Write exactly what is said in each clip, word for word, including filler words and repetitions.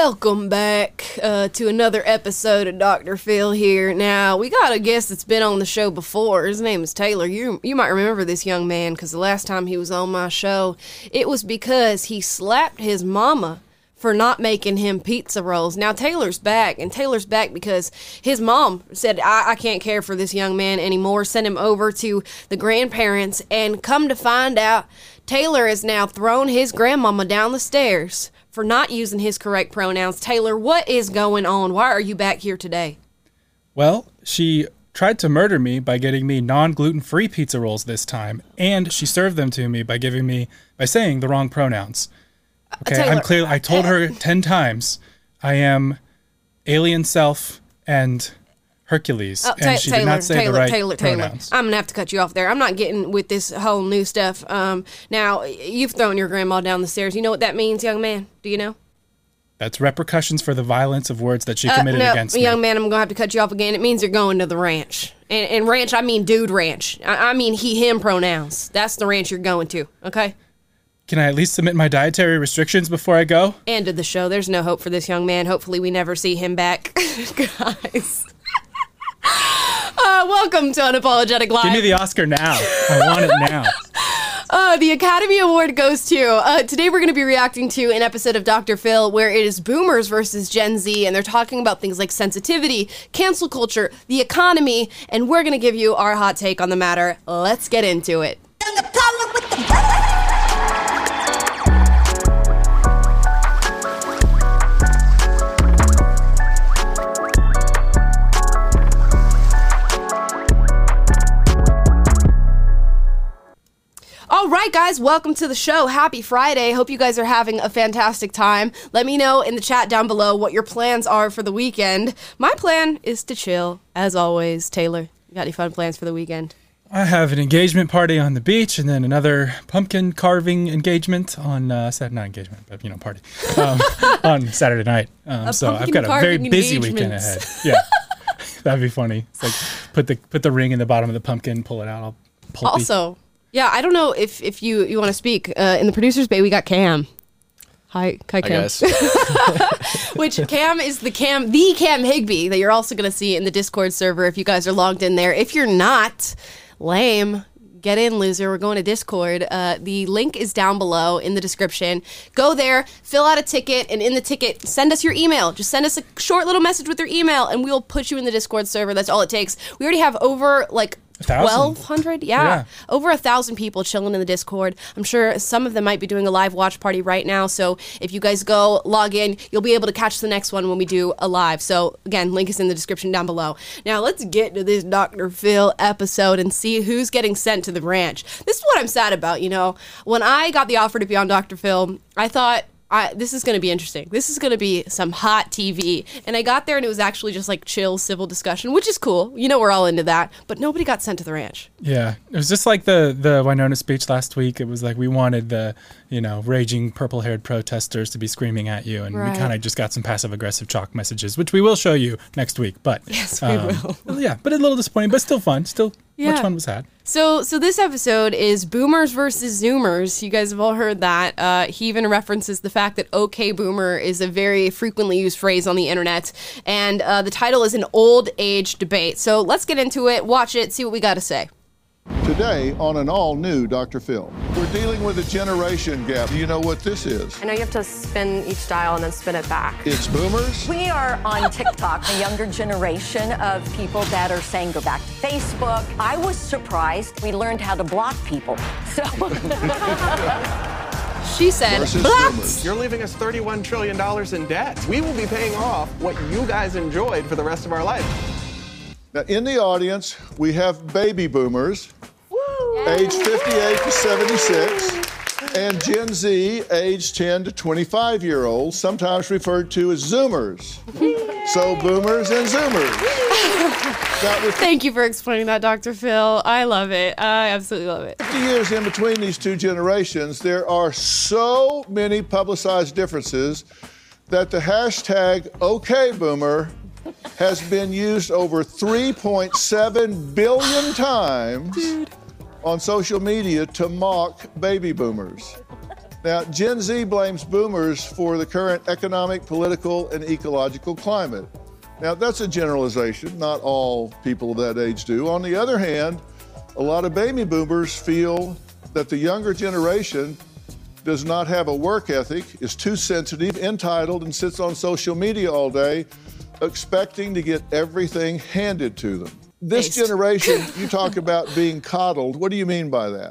Welcome back uh, to another episode of Doctor Phil here. Now, we got a guest that's been on the show before. His name is Taylor. You you might remember this young man because the last time he was on my show, it was because he slapped his mama for not making him pizza rolls. Now, Taylor's back, and Taylor's back because his mom said, I, I can't care for this young man anymore, send him over to the grandparents, and come to find out, Taylor has now thrown his grandmama down the stairs for not using his correct pronouns. Taylor, what is going on? Why are you back here today? Well, she tried to murder me by getting me non-gluten-free pizza rolls this time, and she served them to me by giving me, by saying the wrong pronouns. Okay, Taylor, I'm clear. I told her ten times I am Alien Self and Hercules, oh, and ta- she Taylor, did not say Taylor, the right Taylor, Taylor, pronouns. I'm going to have to cut you off there. I'm not getting with this whole new stuff. Um, now, you've thrown your grandma down the stairs. You know what that means, young man? Do you know? That's repercussions for the violence of words that she Uh, committed no, against me. young man, I'm going to have to cut you off again. It means you're going to the ranch. And, and ranch, I mean dude ranch. I, I mean he, him pronouns. That's the ranch you're going to, okay? Can I at least submit my dietary restrictions before I go? End of the show. There's no hope for this young man. Hopefully we never see him back. Guys. Uh, welcome to Unapologetic Live. Give me the Oscar now. I want it now. Uh, the Academy Award goes to, uh, today we're going to be reacting to an episode of Doctor Phil where it is boomers versus Gen Z, and they're talking about things like sensitivity, cancel culture, the economy, and we're going to give you our hot take on the matter. Let's get into it. All right, guys, welcome to the show. Happy Friday. Hope you guys are having a fantastic time. Let me know in the chat down below what your plans are for the weekend. My plan is to chill, as always. Taylor, you got any fun plans for the weekend? I have an engagement party on the beach and then another pumpkin carving engagement on uh, Saturday, not engagement, but, you know, party, um, on Saturday night. Um, so I've got a very busy weekend ahead. Yeah, that'd be funny. It's like put the put the ring in the bottom of the pumpkin, pull it out. All pulpy. Also, yeah, I don't know if, if you, you want to speak. Uh, in the producer's bay, we got Cam. Hi, hi, Cam. I guess. Which Cam is the Cam, the Cam Higbee that you're also going to see in the Discord server if you guys are logged in there. If you're not, lame. Get in, loser. We're going to Discord. Uh, the link is down below in the description. Go there, fill out a ticket, and in the ticket, send us your email. Just send us a short little message with your email, and we'll put you in the Discord server. That's all it takes. We already have over, like, twelve hundred? Yeah. Yeah. Over a thousand people chilling in the Discord. I'm sure some of them might be doing a live watch party right now. So if you guys go log in, you'll be able to catch the next one when we do a live. So again, link is in the description down below. Now let's get to this Doctor Phil episode and see who's getting sent to the ranch. This is what I'm sad about, you know. When I got the offer to be on Doctor Phil, I thought, I, this is going to be interesting. This is going to be some hot T V. And I got there and it was actually just like chill civil discussion, which is cool. You know, we're all into that. But nobody got sent to the ranch. Yeah, it was just like the the Winona speech last week. It was like we wanted the, you know, raging purple-haired protesters to be screaming at you, and Right. we kind of just got some passive-aggressive chalk messages, which we will show you next week. But Yes, we um, will. Yeah, but a little disappointing, but still fun. Still, Yeah. much fun was had. So, so this episode is Boomers versus Zoomers. You guys have all heard that. Uh, he even references the fact that "okay, Boomer" is a very frequently used phrase on the internet, and uh, the title is an old age debate. So let's get into it, watch it, see what we got to say. Today on an all-new Doctor Phil, we're dealing with a generation gap. Do you know what this is? I know you have to spin each dial and then spin it back. It's boomers. We are on TikTok, a younger generation of people that are saying go back to Facebook. I was surprised we learned how to block people. So She said, Versus "Blocked." Zoomers. You're leaving us thirty-one trillion dollars in debt. We will be paying off what you guys enjoyed for the rest of our life. Now, in the audience, we have baby boomers, age fifty-eight to seventy-six, and Gen Z, age ten to twenty-five year olds, sometimes referred to as Zoomers. So, boomers and Zoomers. Now, with Thank you for explaining that, Doctor Phil. I love it. I absolutely love it. fifty years in between these two generations, there are so many publicized differences that the hashtag OKBoomer has been used over three point seven billion times Dude. on social media to mock baby boomers. Now, Gen Z blames boomers for the current economic, political, and ecological climate. Now, that's a generalization. Not all people of that age do. On the other hand, a lot of baby boomers feel that the younger generation does not have a work ethic, is too sensitive, entitled, and sits on social media all day, expecting to get everything handed to them. This Based. generation, you talk about being coddled. What do you mean by that?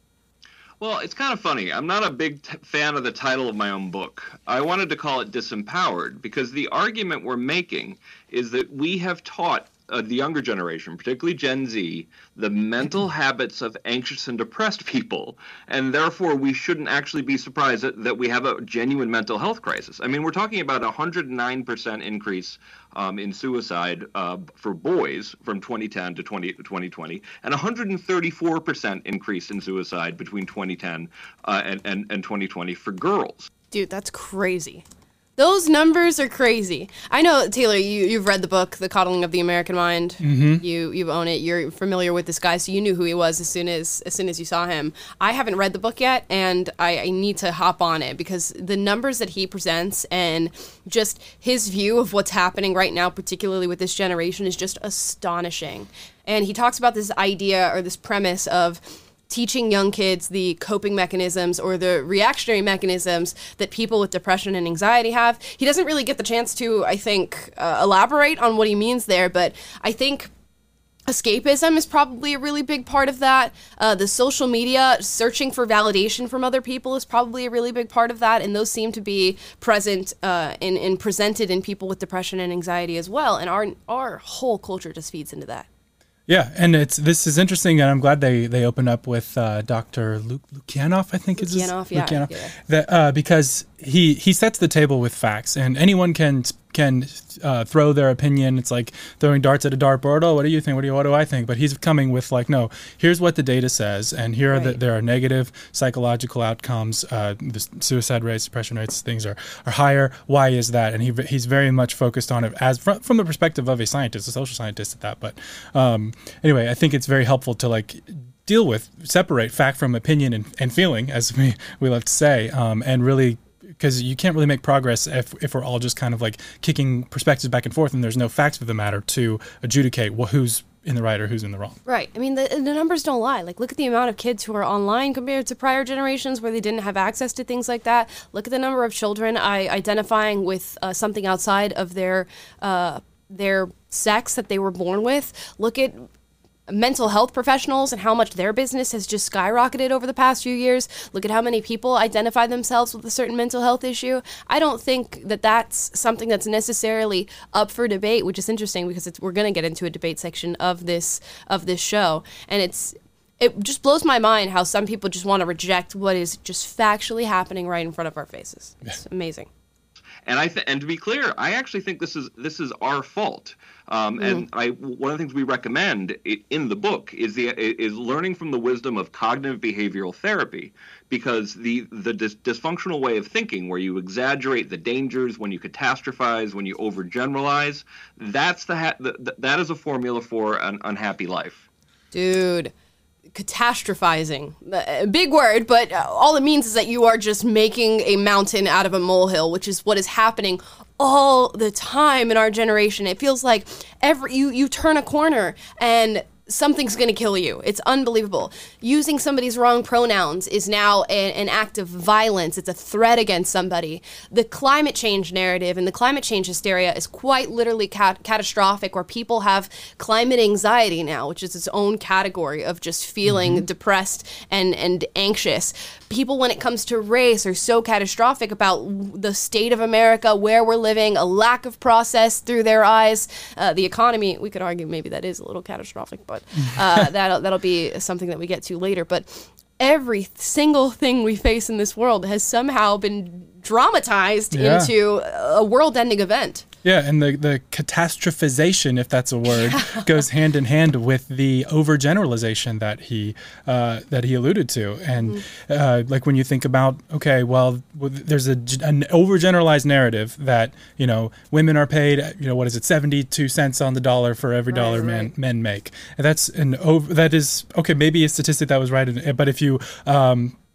Well, it's kind of funny. I'm not a big t- fan of the title of my own book. I wanted to call it Disempowered because the argument we're making is that we have taught uh, the younger generation, particularly Gen Z, the mental habits of anxious and depressed people, and therefore we shouldn't actually be surprised that, that we have a genuine mental health crisis. I mean, we're talking about a one hundred nine percent increase um, in suicide uh, for boys from twenty ten to twenty twenty, and one hundred thirty-four percent increase in suicide between twenty ten uh, and, and, and twenty twenty for girls. Dude, that's crazy. Those numbers are crazy. I know, Taylor, you, you've read the book, The Coddling of the American Mind. Mm-hmm. You you own it. You're familiar with this guy, so you knew who he was as soon as as soon as you saw him. I haven't read the book yet, and I, I need to hop on it because the numbers that he presents and just his view of what's happening right now, particularly with this generation, is just astonishing. And he talks about this idea or this premise of teaching young kids the coping mechanisms or the reactionary mechanisms that people with depression and anxiety have. He doesn't really get the chance to, I think, uh, elaborate on what he means there, but I think escapism is probably a really big part of that. Uh, the social media, searching for validation from other people is probably a really big part of that, and those seem to be present uh, and, and presented in people with depression and anxiety as well, and our our whole culture just feeds into that. Yeah, and it's this is interesting, and I'm glad they, they open up with uh, Doctor Luke Lukianoff, I think is his Lukianoff, yeah, Lukianoff, yeah. that uh, because he he sets the table with facts, and anyone can can uh, throw their opinion. It's like throwing darts at a dartboard. Oh, what do you think? What do you, what do I think? But he's coming with like, no, here's what the data says, and here are the, Right. there are negative psychological outcomes. Uh, the suicide rates, depression rates, things are, are higher. Why is that? And he he's very much focused on it as from, from the perspective of a scientist, a social scientist at that. But um, anyway, I think it's very helpful to like deal with, separate fact from opinion and, and feeling, as we, we love to say, um, and really, because you can't really make progress if, if we're all just kind of like kicking perspectives back and forth and there's no facts of the matter to adjudicate well, who's in the right or who's in the wrong. Right. I mean, the, the numbers don't lie. Like, look at the amount of kids who are online compared to prior generations where they didn't have access to things like that. Look at the number of children I, identifying with uh, something outside of their uh, their sex that they were born with. Look at mental health professionals and how much their business has just skyrocketed over the past few years. Look at how many people identify themselves with a certain mental health issue. I don't think that that's something that's necessarily up for debate, which is interesting because it's, we're going to get into a debate section of this of this show, and it's it just blows my mind how some people just want to reject what is just factually happening right in front of our faces. It's amazing. And I th- and to be clear, I actually think this is this is our fault. Um, Mm. and I one of the things we recommend i- in the book is the is learning from the wisdom of cognitive behavioral therapy, because the the dis- dysfunctional way of thinking, where you exaggerate the dangers, when you catastrophize, when you overgeneralize, that's the, ha- the, the that is a formula for an unhappy life. Dude, catastrophizing. A big word, but all it means is that you are just making a mountain out of a molehill, which is what is happening all the time in our generation. It feels like every you, you turn a corner and something's going to kill you. It's unbelievable. Using somebody's wrong pronouns is now a, an act of violence. It's a threat against somebody. The climate change narrative and the climate change hysteria is quite literally cat- catastrophic, where people have climate anxiety now, which is its own category of just feeling mm-hmm. depressed and, and anxious. People, when it comes to race, are so catastrophic about the state of America, where we're living, a lack of process through their eyes. Uh, the economy, we could argue maybe that is a little catastrophic, but uh, that'll, that'll be something that we get to later. But every single thing we face in this world has somehow been dramatized yeah. into a world-ending event. Yeah, and the, the catastrophization, if that's a word, yeah. goes hand in hand with the overgeneralization that he uh, that he alluded to. And mm-hmm. uh, like when you think about, okay, well, there's a, an overgeneralized narrative that, you know, women are paid, you know, what is it, seventy-two cents on the dollar for every right, dollar right. men men make. And that's an over, that is, okay, maybe a statistic that was right, but if you... Um,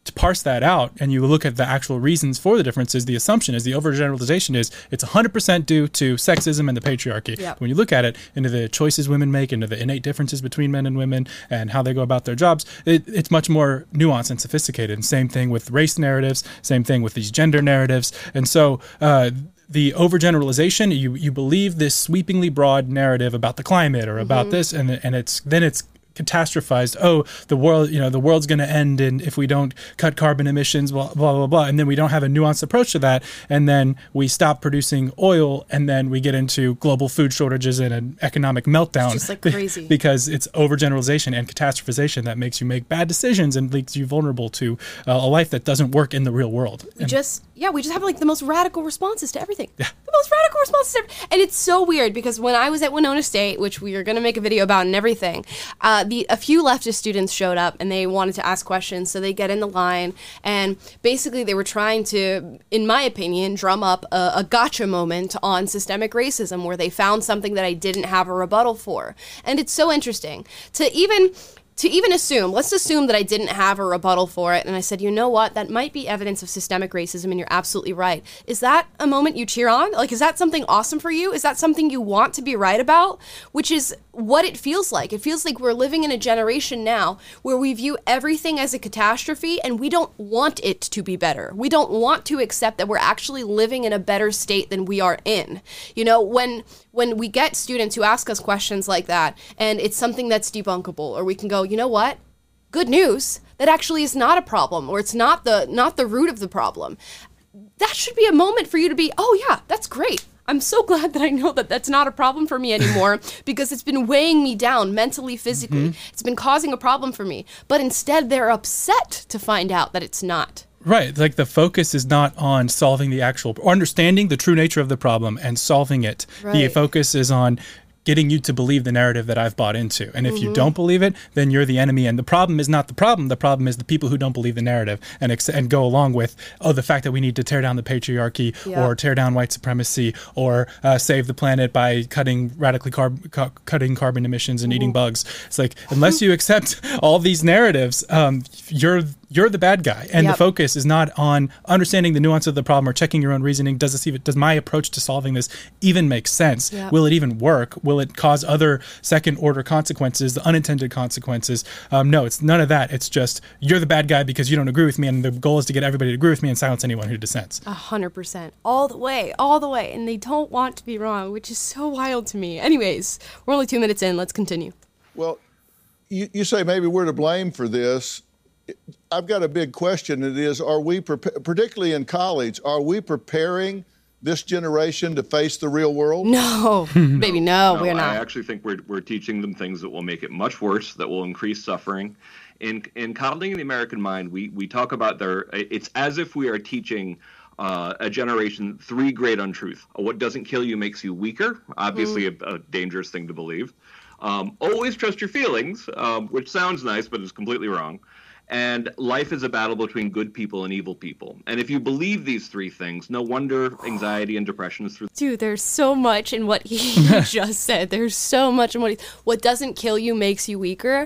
to parse that out and you look at the actual reasons for the differences, the assumption is, the overgeneralization is, it's one hundred percent due to sexism and the patriarchy. Yep. When you look at it, into the choices women make, into the innate differences between men and women and how they go about their jobs, it, it's much more nuanced and sophisticated. And same thing with race narratives, same thing with these gender narratives. And so uh, the overgeneralization, you you believe this sweepingly broad narrative about the climate or about mm-hmm. this, and and it's then it's catastrophized. Oh, the world, you know, the world's going to end, and if we don't cut carbon emissions, blah, blah, blah, blah. And then we don't have a nuanced approach to that. And then we stop producing oil, and then we get into global food shortages and an economic meltdown. It's just like crazy. Because it's overgeneralization and catastrophization that makes you make bad decisions and leaves you vulnerable to uh, a life that doesn't work in the real world. We and just, yeah, we just have like the most radical responses to everything. Yeah. The most radical responses to everything. And it's so weird because when I was at Winona State, which we are going to make a video about and everything, uh, the a few leftist students showed up and they wanted to ask questions, so they get in the line, and basically they were trying to, in my opinion, drum up a, a gotcha moment on systemic racism where they found something that I didn't have a rebuttal for. And it's so interesting to even to even assume, let's assume that I didn't have a rebuttal for it, and I said, you know what, that might be evidence of systemic racism, and you're absolutely right. Is that a moment you cheer on? Like, is that something awesome for you? Is that something you want to be right about? Which is what it feels like. It feels like we're living in a generation now where we view everything as a catastrophe, and we don't want it to be better. We don't want to accept that we're actually living in a better state than we are in. You know, when when we get students who ask us questions like that, and it's something that's debunkable, or we can go, you know what? Good news. That actually is not a problem, or it's not the not the root of the problem. That should be a moment for you to be, oh yeah, that's great. I'm so glad that I know that that's not a problem for me anymore because it's been weighing me down mentally, physically. Mm-hmm. It's been causing a problem for me. But instead, they're upset to find out that it's not. Right. Like the focus is not on solving the actual, or understanding the true nature of the problem and solving it. Right. The focus is on getting you to believe the narrative that I've bought into. And if mm-hmm. you don't believe it, then you're the enemy. And the problem is not the problem. The problem is the people who don't believe the narrative and ex- and go along with, oh, the fact that we need to tear down the patriarchy yeah. or tear down white supremacy or uh, save the planet by cutting radically carb- cu- cutting carbon emissions and mm-hmm. eating bugs. It's like, unless you accept all these narratives, um, you're you're the bad guy. And yep. the focus is not on understanding the nuance of the problem or checking your own reasoning. Does this even, does my approach to solving this even make sense? Yep. Will it even work? Will it cause other second order consequences, the unintended consequences? Um, no, it's none of that. It's just, you're the bad guy because you don't agree with me. And the goal is to get everybody to agree with me and silence anyone who dissents. A hundred percent. All the way, all the way. And they don't want to be wrong, which is so wild to me. Anyways, we're only two minutes in. Let's continue. Well, you, you say maybe we're to blame for this. I've got a big question. It is, are we, pre- particularly in college, are we preparing this generation to face the real world? No, maybe no, no, we're not. I actually think we're we're teaching them things that will make it much worse, that will increase suffering. In in Coddling the American Mind, we we talk about their. It's as if we are teaching uh, a generation three great untruths. What doesn't kill you makes you weaker. Obviously, mm. a, a dangerous thing to believe. Um, always trust your feelings, um, which sounds nice, but is completely wrong. And life is a battle between good people and evil people. And if you believe these three things, no wonder anxiety and depression is through. Dude, there's so much in what he just said. There's so much in what he... What doesn't kill you makes you weaker.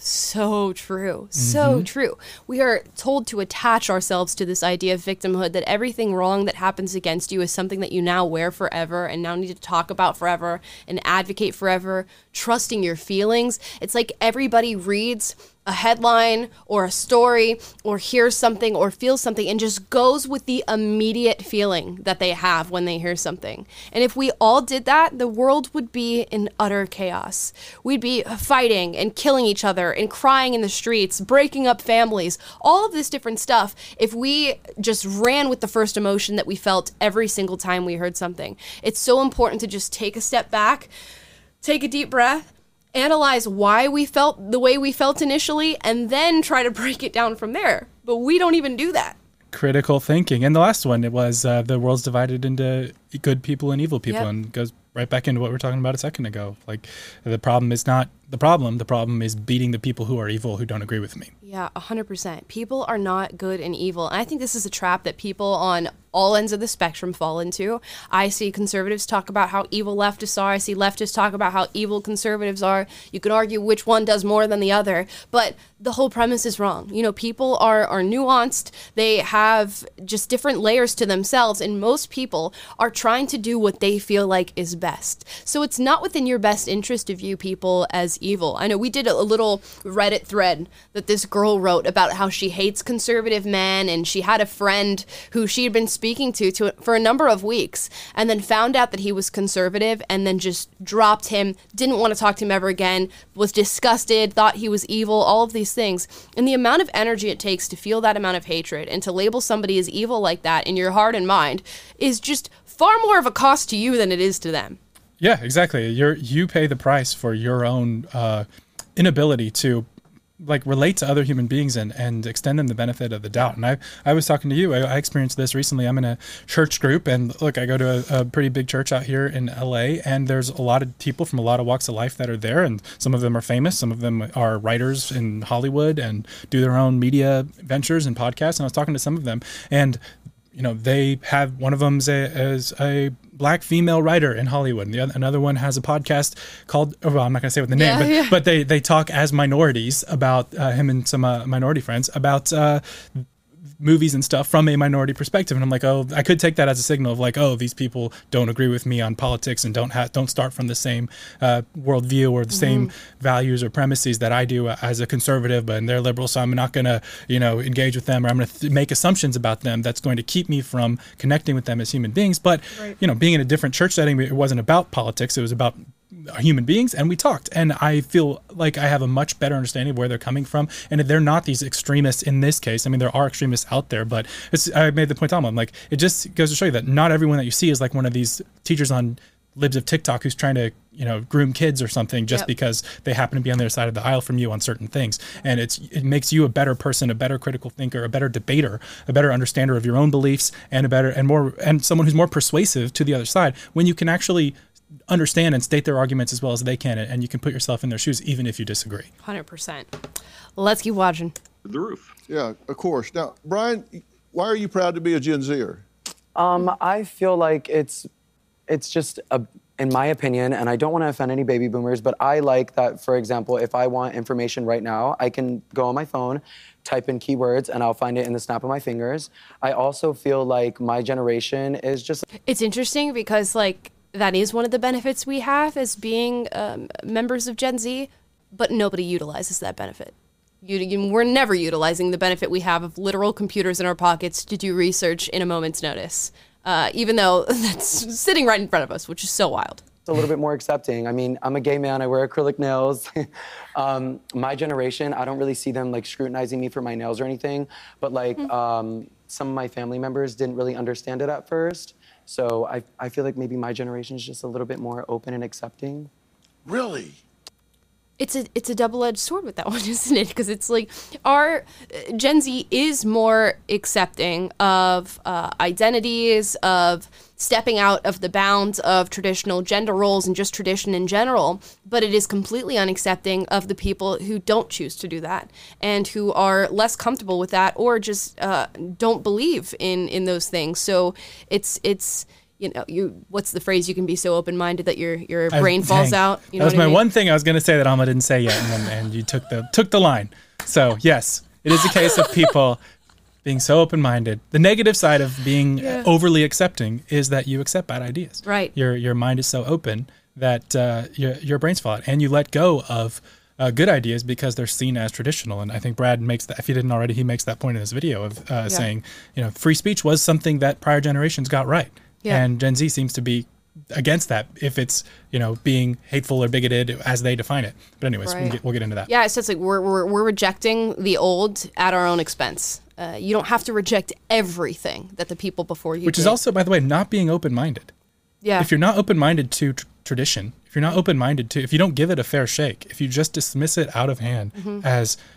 So true. So mm-hmm. true. We are told to attach ourselves to this idea of victimhood, that everything wrong that happens against you is something that you now wear forever and now need to talk about forever and advocate forever, trusting your feelings. It's like everybody reads a headline or a story or hears something or feels something and just goes with the immediate feeling that they have when they hear something. And if we all did that, the world would be in utter chaos. We'd be fighting and killing each other and crying in the streets, breaking up families, all of this different stuff if we just ran with the first emotion that we felt every single time we heard something. It's so important to just take a step back, take a deep breath, analyze why we felt the way we felt initially, and then try to break it down from there. But we don't even do that. Critical thinking. And the last one, it was uh, the world's divided into good people and evil people, yep. and goes right back into what we were talking about a second ago. Like, the problem is not the problem. The problem is beating the people who are evil, who don't agree with me. Yeah, one hundred percent. People are not good and evil. And I think this is a trap that people on all ends of the spectrum fall into. I see conservatives talk about how evil leftists are. I see leftists talk about how evil conservatives are. You can argue which one does more than the other, but the whole premise is wrong. You know, people are, are nuanced. They have just different layers to themselves, and most people are trying to do what they feel like is best. So it's not within your best interest to view people as evil. I know we did a little Reddit thread that this girl wrote about how she hates conservative men, and she had a friend who she had been speaking to, to for a number of weeks, and then found out that he was conservative, and then just dropped him, didn't want to talk to him ever again, was disgusted, thought he was evil, all of these things. And the amount of energy it takes to feel that amount of hatred and to label somebody as evil like that in your heart and mind is just far more of a cost to you than it is to them. Yeah, exactly. You're you pay the price for your own uh, inability to like relate to other human beings and, and extend them the benefit of the doubt. And I I was talking to you. I, I experienced this recently. I'm in a church group, and look, I go to a, a pretty big church out here in L A, and there's a lot of people from a lot of walks of life that are there, and some of them are famous. Some of them are writers in Hollywood and do their own media ventures and podcasts. And I was talking to some of them, and you know, they have, one of them is a, is a black female writer in Hollywood. And the other, another one has a podcast called, oh, well, I'm not going to say what the name, yeah, but, yeah. but they, they talk as minorities about, uh, him and some uh, minority friends, about uh, movies and stuff from a minority perspective. And I'm like, oh, I could take that as a signal of like, oh, these people don't agree with me on politics and don't have, don't start from the same uh, worldview or the mm-hmm. same values or premises that I do as a conservative, but they're liberal, so I'm not going to, you know, engage with them, or I'm going to th- make assumptions about them that's going to keep me from connecting with them as human beings. But, right. you know, being in a different church setting, it wasn't about politics. It was about human beings, and we talked, and I feel like I have a much better understanding of where they're coming from, and they're not these extremists in this case. I mean, there are extremists out there, but it's, I made the point to I'm like, it just goes to show you that not everyone that you see is like one of these teachers on Libs of TikTok who's trying to, you know, groom kids or something just yep. because they happen to be on their side of the aisle from you on certain things. And it's it makes you a better person, a better critical thinker, a better debater, a better understander of your own beliefs, and a better and more and someone who's more persuasive to the other side when you can actually understand and state their arguments as well as they can, and you can put yourself in their shoes even if you disagree. one hundred percent. Let's keep watching. The roof. Yeah, of course. Now, Brian, why are you proud to be a Gen Zer? Um, I feel like it's it's just, a, in my opinion, and I don't want to offend any baby boomers, but I like that, for example, if I want information right now, I can go on my phone, type in keywords, and I'll find it in the snap of my fingers. I also feel like my generation is just... It's interesting because, like, that is one of the benefits we have as being um, members of Gen Z, but nobody utilizes that benefit. You, you, we're never utilizing the benefit we have of literal computers in our pockets to do research in a moment's notice, uh, even though that's sitting right in front of us, which is so wild. It's a little bit more accepting. I mean, I'm a gay man. I wear acrylic nails. um, my generation, I don't really see them like scrutinizing me for my nails or anything, but like mm-hmm. um, some of my family members didn't really understand it at first. So I, I feel like maybe my generation is just a little bit more open and accepting. Really? It's a it's a double-edged sword with that one, isn't it? Because it's like our uh, Gen Z is more accepting of uh, identities, of stepping out of the bounds of traditional gender roles and just tradition in general, but it is completely unaccepting of the people who don't choose to do that and who are less comfortable with that or just uh, don't believe in, in those things. So it's it's... You know, you what's the phrase? You can be so open-minded that your your brain I, falls dang. out. You know that was my I mean? one thing I was going to say that Alma didn't say yet, and, then, and you took the took the line. So yes, it is a case of people being so open-minded. The negative side of being yeah. overly accepting is that you accept bad ideas. Right. Your your mind is so open that uh, your your brain's fall out, and you let go of uh, good ideas because they're seen as traditional. And I think Brad makes that. If he didn't already, he makes that point in his video of uh, yeah. saying, you know, free speech was something that prior generations got right. Yeah. And Gen Z seems to be against that if it's, you know, being hateful or bigoted as they define it. But anyways, right. we'll, get, we'll get into that. Yeah, it's just like we're, we're, we're rejecting the old at our own expense. Uh, you don't have to reject everything that the people before you Which did. is also, by the way, not being open-minded. Yeah. If you're not open-minded to tr- tradition, if you're not open-minded to, if you don't give it a fair shake, if you just dismiss it out of hand mm-hmm. as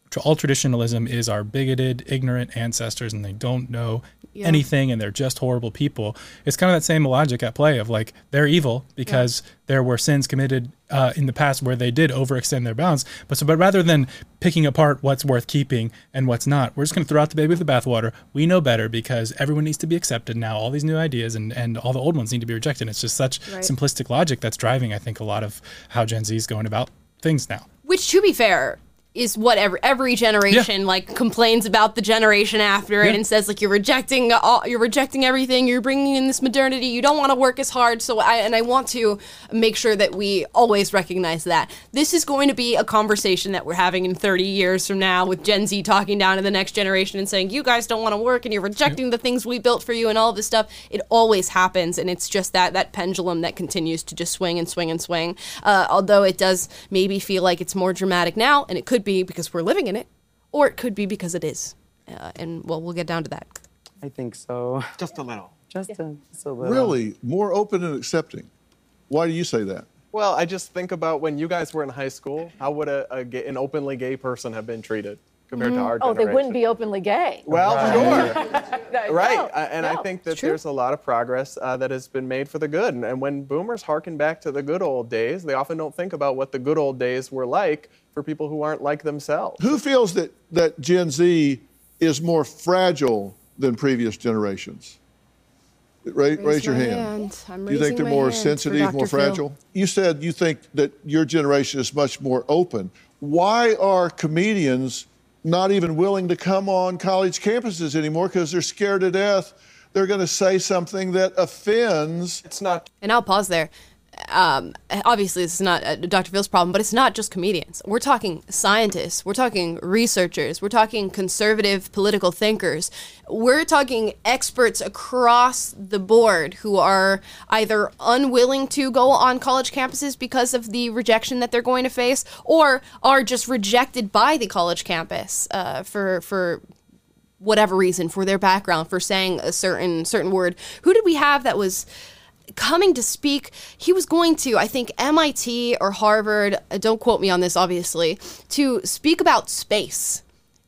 all traditionalism is our bigoted, ignorant ancestors, and they don't know yeah. anything, and they're just horrible people. It's kind of that same logic at play of like they're evil because yeah. there were sins committed uh, in the past where they did overextend their bounds. But so, but rather than picking apart what's worth keeping and what's not, we're just going to throw out the baby with the bathwater. We know better because everyone needs to be accepted now. All these new ideas and, and all the old ones need to be rejected. It's just such right. simplistic logic that's driving, I think, a lot of how Gen Z is going about things now. Which, to be fair, is what every, every generation yeah. like complains about the generation after yeah. it and says like you're rejecting all, you're rejecting everything, you're bringing in this modernity, you don't want to work as hard. So I and I want to make sure that we always recognize that this is going to be a conversation that we're having in thirty years from now with Gen Z talking down to the next generation and saying you guys don't want to work and you're rejecting yeah. the things we built for you and all this stuff. It always happens, and it's just that that pendulum that continues to just swing and swing and swing. Uh, although it does maybe feel like it's more dramatic now, and it could be because we're living in it, or it could be because it is. Uh, and, well, we'll get down to that. I think so. Just a little. Just, yeah. a, just a little. Really? More open and accepting? Why do you say that? Well, I just think about when you guys were in high school, how would a, a gay, an openly gay person have been treated compared mm-hmm. to our oh, generation? they wouldn't be openly gay. Well, right. sure. right. No, uh, and no, I think that there's a lot of progress uh, that has been made for the good. And, and when boomers harken back to the good old days, they often don't think about what the good old days were like for people who aren't like themselves. Who feels that, that Gen Z is more fragile than previous generations? Ra- raise, raise your hand. hand. I'm Do you think they're more sensitive, more fragile? Phil. You said you think that your generation is much more open. Why are comedians not even willing to come on college campuses anymore because they're scared to death they're going to say something that offends? It's not. And I'll pause there. Um, obviously, this is not uh, Doctor Phil's problem, but it's not just comedians. We're talking scientists. We're talking researchers. We're talking conservative political thinkers. We're talking experts across the board who are either unwilling to go on college campuses because of the rejection that they're going to face, or are just rejected by the college campus uh, for for whatever reason, for their background, for saying a certain certain word. Who did we have that was coming to speak? He was going to, I think, M I T or Harvard, don't quote me on this, obviously, to speak about space.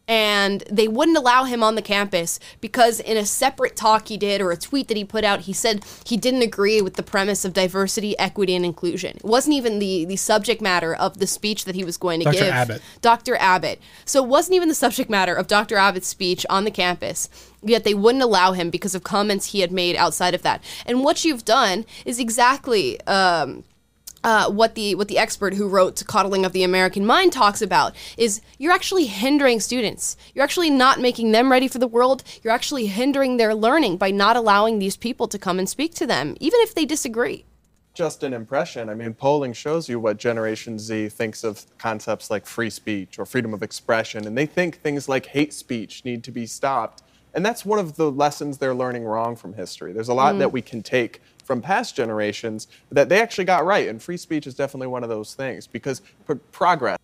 And they wouldn't allow him on the campus because in a separate talk he did, or a tweet that he put out, he said he didn't agree with the premise of diversity, equity, and inclusion. It wasn't even the, the subject matter of the speech that he was going to Doctor give. Doctor Abbott. Doctor Abbott. So it wasn't even the subject matter of Doctor Abbott's speech on the campus, yet they wouldn't allow him because of comments he had made outside of that. And what you've done is exactly Um, Uh, what the what the expert who wrote Coddling of the American Mind talks about is you're actually hindering students. You're actually not making them ready for the world. You're actually hindering their learning by not allowing these people to come and speak to them, even if they disagree. Just an impression. I mean, polling shows you what Generation Z thinks of concepts like free speech or freedom of expression, and they think things like hate speech need to be stopped. And that's one of the lessons they're learning wrong from history. There's a lot mm. that we can take from past generations that they actually got right, and free speech is definitely one of those things because pro- progress.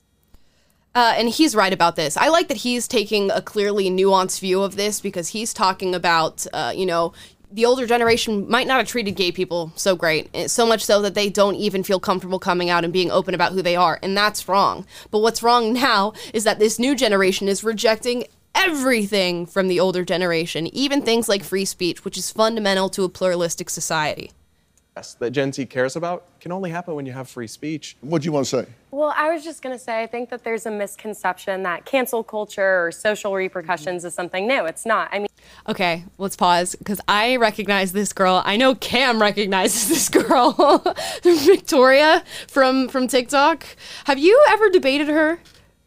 Uh, and he's right about this. I like that he's taking a clearly nuanced view of this because he's talking about, uh, you know, the older generation might not have treated gay people so great, so much so that they don't even feel comfortable coming out and being open about who they are, and that's wrong. But what's wrong now is that this new generation is rejecting everything from the older generation, even things like free speech, which is fundamental to a pluralistic society. That Gen Z cares about can only happen when you have free speech. What do you want to say? Well, I was just going to say, I think that there's a misconception that cancel culture or social repercussions is something new. It's not. I mean, okay, let's pause because I recognize this girl. I know Cam recognizes this girl, Victoria from from TikTok. Have you ever debated her?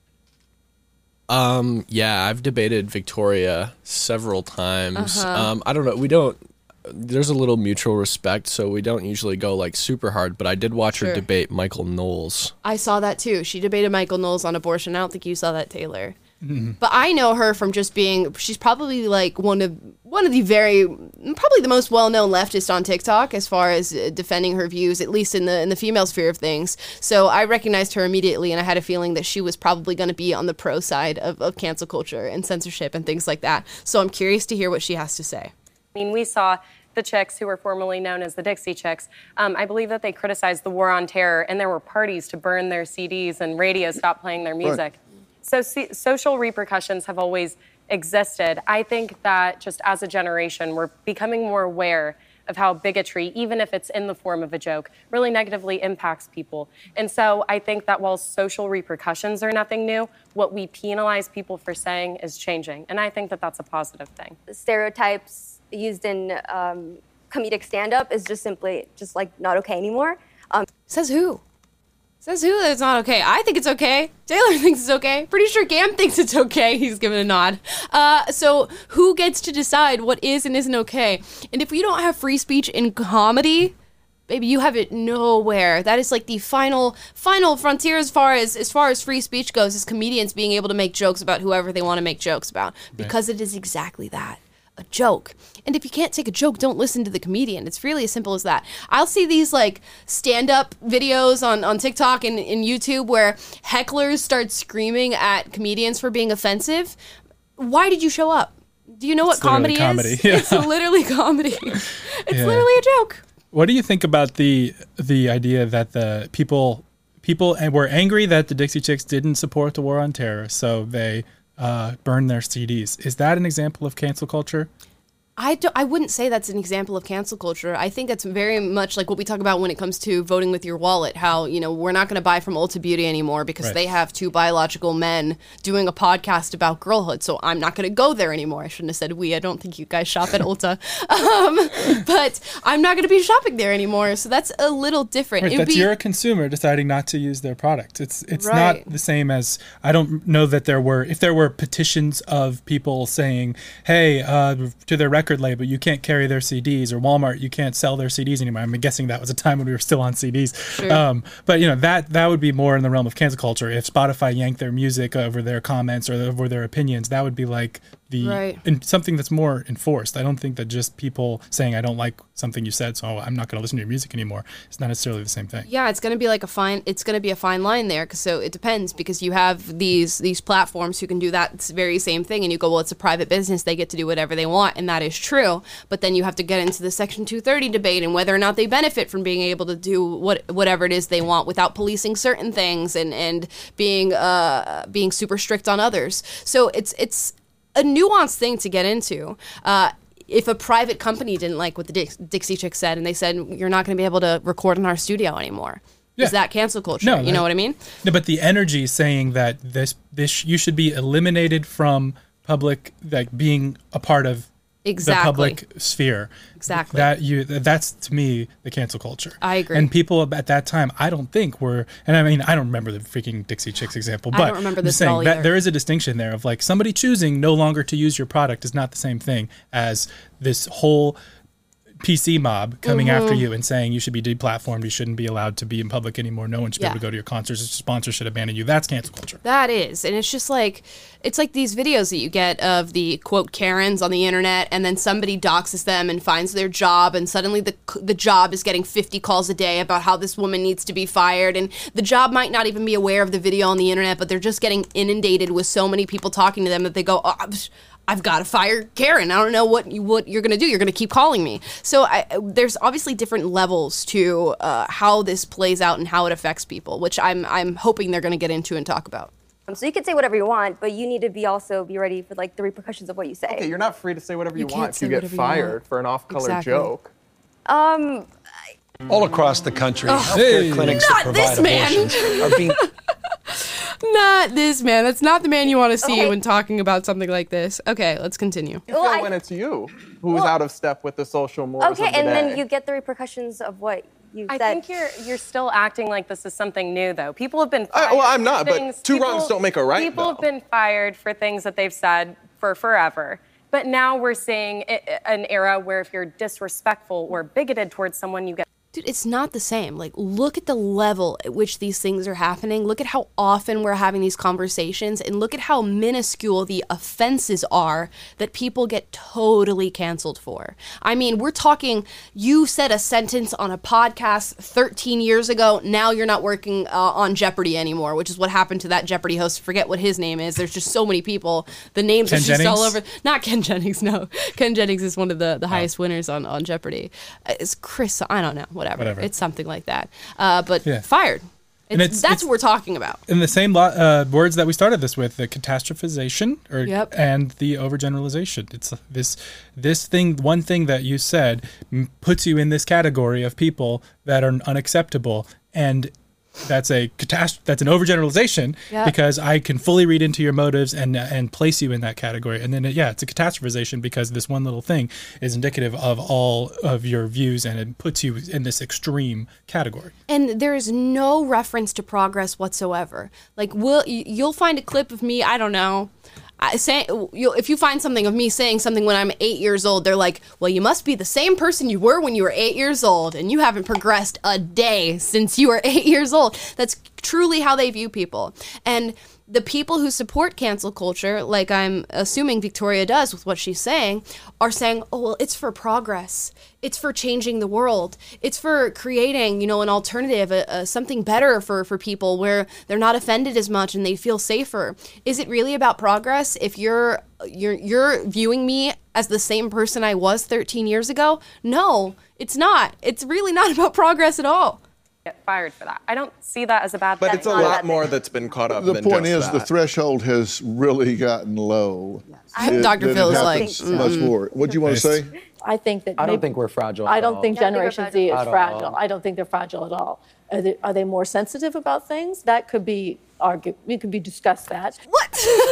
Um, yeah, I've debated Victoria several times. Uh-huh. Um, I don't know. We don't, there's a little mutual respect, so we don't usually go like super hard, but I did watch sure. her debate Michael Knowles. I saw that too. She debated Michael Knowles on abortion. I don't think you saw that, Taylor. Mm-hmm. But I know her from just being, she's probably like one of one of the very, probably the most well-known leftist on TikTok as far as defending her views, at least in the in the female sphere of things. So I recognized her immediately, and I had a feeling that she was probably going to be on the pro side of, of cancel culture and censorship and things like that. So I'm curious to hear what she has to say. I mean, we saw the Chicks, who were formerly known as the Dixie Chicks. Um, I believe that they criticized the war on terror, and there were parties to burn their C Ds and radio stop playing their music. Right. So see, social repercussions have always existed. I think that just as a generation, we're becoming more aware of how bigotry, even if it's in the form of a joke, really negatively impacts people. And so I think that while social repercussions are nothing new, what we penalize people for saying is changing. And I think that that's a positive thing. The stereotypes used in um, comedic stand-up is just simply just like not okay anymore. Um, Says who? Says who that it's not okay? I think it's okay. Taylor thinks it's okay. Pretty sure Cam thinks it's okay. He's giving a nod. Uh, so who gets to decide what is and isn't okay? And if you don't have free speech in comedy, baby, you have it nowhere. That is like the final, final frontier as far as as far as free speech goes, is comedians being able to make jokes about whoever they want to make jokes about, because it is exactly that. A joke. And if you can't take a joke, don't listen to the comedian. It's really as simple as that. I'll see these like stand-up videos on, on TikTok and, and YouTube where hecklers start screaming at comedians for being offensive. Why did you show up? Do you know what it's comedy, comedy is? Yeah. It's literally comedy. It's yeah. literally a joke. What do you think about the the idea that the people people were angry that the Dixie Chicks didn't support the war on terror, so they Uh, burn their C Ds? Is that an example of cancel culture? I, do, I wouldn't say that's an example of cancel culture. I think that's very much like what we talk about when it comes to voting with your wallet. How, you know, we're not going to buy from Ulta Beauty anymore because right. they have two biological men doing a podcast about girlhood. So I'm not going to go there anymore. I shouldn't have said we. I don't think you guys shop at Ulta. Um, but I'm not going to be shopping there anymore. So that's a little different. Right, that's be, you're a consumer deciding not to use their product. It's it's right. not the same as, I don't know that there were, if there were petitions of people saying, hey, uh, to their record label, you can't carry their C Ds, or Walmart, you can't sell their C Ds anymore. I'm guessing that was a time when we were still on C Ds. Sure. Um, but, you know, that that would be more in the realm of cancel culture. If Spotify yanked their music over their comments or over their opinions, that would be like the right. in, something that's more enforced. I don't think that just people saying, I don't like something you said, so I'm not going to listen to your music anymore, it's not necessarily the same thing. Yeah, it's going to be like a fine, it's going to be a fine line there. Cause so it depends, because you have these, these platforms who can do that very same thing. And you go, well, it's a private business. They get to do whatever they want. And that is true. But then you have to get into the Section two thirty debate and whether or not they benefit from being able to do what, whatever it is they want without policing certain things and, and being, uh, being super strict on others. So it's, it's, a nuanced thing to get into. Uh, if a private company didn't like what the Dix- Dixie Chicks said and they said, you're not going to be able to record in our studio anymore, yeah. is that cancel culture? No, you that, know what I mean? No, but the energy saying that this, this you should be eliminated from public, like being a part of exactly. the public sphere. Exactly. That you that's to me the cancel culture. I agree. And people at that time, I don't think were, and I mean I don't remember the freaking Dixie Chicks example, but I don't remember this I'm saying at all that either. there is a distinction there of like somebody choosing no longer to use your product is not the same thing as this whole P C mob coming mm-hmm. after you and saying you should be deplatformed, you shouldn't be allowed to be in public anymore, no one should yeah. be able to go to your concerts, sponsors should abandon you. That's cancel culture. That is. And it's just like, it's like these videos that you get of the, quote, Karens on the internet, and then somebody doxes them and finds their job, and suddenly the the job is getting fifty calls a day about how this woman needs to be fired, and the job might not even be aware of the video on the internet, but they're just getting inundated with so many people talking to them that they go, oh, I've got to fire Karen. I don't know what you, what you're going to do. You're going to keep calling me. So I, there's obviously different levels to uh, how this plays out and how it affects people, which I'm I'm hoping they're going to get into and talk about. So you can say whatever you want, but you need to be also be ready for like the repercussions of what you say. Okay, you're not free to say whatever you, You want can't if you say get whatever you fired want. for an off-color Exactly. joke. Um, All across the country, Oh, healthcare hey. clinics Not that this provide man. abortions are being. Not this man. That's not the man you want to see Okay. when talking about something like this. Okay, let's continue. You Well, feel I- when it's you who's Well- out of step with the social mores okay, of the and day. then you get the repercussions of what you I said. think you're you're still acting like this is something new, though. People have been I- fired well, I'm for not, but things- two people- wrongs don't make a right, People have though. been fired for things that they've said for forever. But now we're seeing i- an era where if you're disrespectful or bigoted towards someone, you get. Dude, it's not the same. Like, look at the level at which these things are happening. Look at how often we're having these conversations, and look at how minuscule the offenses are that people get totally canceled for. I mean, we're talking, you said a sentence on a podcast thirteen years ago. Now you're not working uh, on Jeopardy anymore, which is what happened to that Jeopardy host. Forget what his name is. There's just so many people. The names Ken are just all Jennings? over. Not Ken Jennings, no. Ken Jennings is one of the, the highest winners on, on Jeopardy. Uh, It's Chris, I don't know. Whatever. Whatever. It's something like that. Uh, but Yeah. fired. It's, it's, that's it's, what we're talking about. In the same lo- uh, words that we started this with, the catastrophization or, yep. and the overgeneralization. It's this this thing, one thing that you said m- puts you in this category of people that are unacceptable, and that's a catastrophe. That's an overgeneralization yep. because I can fully read into your motives and and place you in that category. And then yeah, it's a catastrophization because this one little thing is indicative of all of your views, and it puts you in this extreme category. And there is no reference to progress whatsoever. Like, will you'll find a clip of me? I don't know. I say, you'll, if you find something of me saying something when I'm eight years old, they're like, well, you must be the same person you were when you were eight years old, and you haven't progressed a day since you were eight years old. That's truly how they view people. And the people who support cancel culture, like I'm assuming Victoria does with what she's saying, are saying, oh, well, it's for progress. It's for changing the world. It's for creating, you know, an alternative, a, a, something better for, for people where they're not offended as much and they feel safer. Is it really about progress if you're you're you're viewing me as the same person I was thirteen years ago? No, it's not. It's really not about progress at all. Get fired for that. I don't see that as a bad but thing. But it's a lot more that's been caught up. The than point just is, that. the threshold has really gotten low. Yes. I, it, Doctor Phil is like mm, much more. What do you want to say? I think that I maybe, don't think we're fragile. I at don't all. think Generation Z is At fragile. all. I don't think they're fragile at all. Are they, are they more sensitive about things? That could be argued. We could be discussed that. What?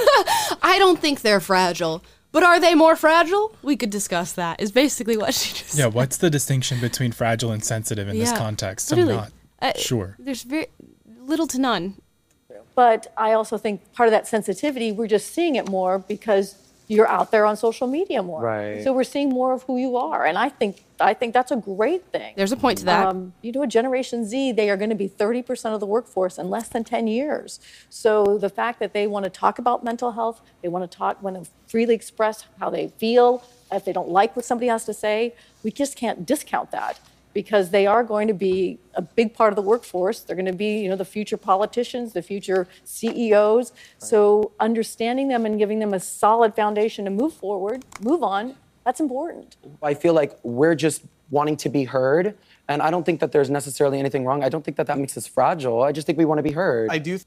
I don't think they're fragile. But are they more fragile? We could discuss that. Is basically what she just Yeah. said. What's the distinction between fragile and sensitive in yeah, this context? literally. I'm not uh, sure. There's very little to none. But I also think part of that sensitivity, we're just seeing it more because you're out there on social media more. Right. So we're seeing more of who you are. And I think I think that's a great thing. There's a point to that. Um, you know, Generation Z, they are going to be thirty percent of the workforce in less than ten years. So the fact that they want to talk about mental health, they want to talk, want to freely express how they feel, if they don't like what somebody has to say, we just can't discount that. Because they are going to be a big part of the workforce. They're going to be, you know, the future politicians, the future C E Os. Right. So understanding them and giving them a solid foundation to move forward, move on, that's important. I feel like we're just wanting to be heard. And I don't think that there's necessarily anything wrong. I don't think that that makes us fragile. I just think we want to be heard. I do. Th-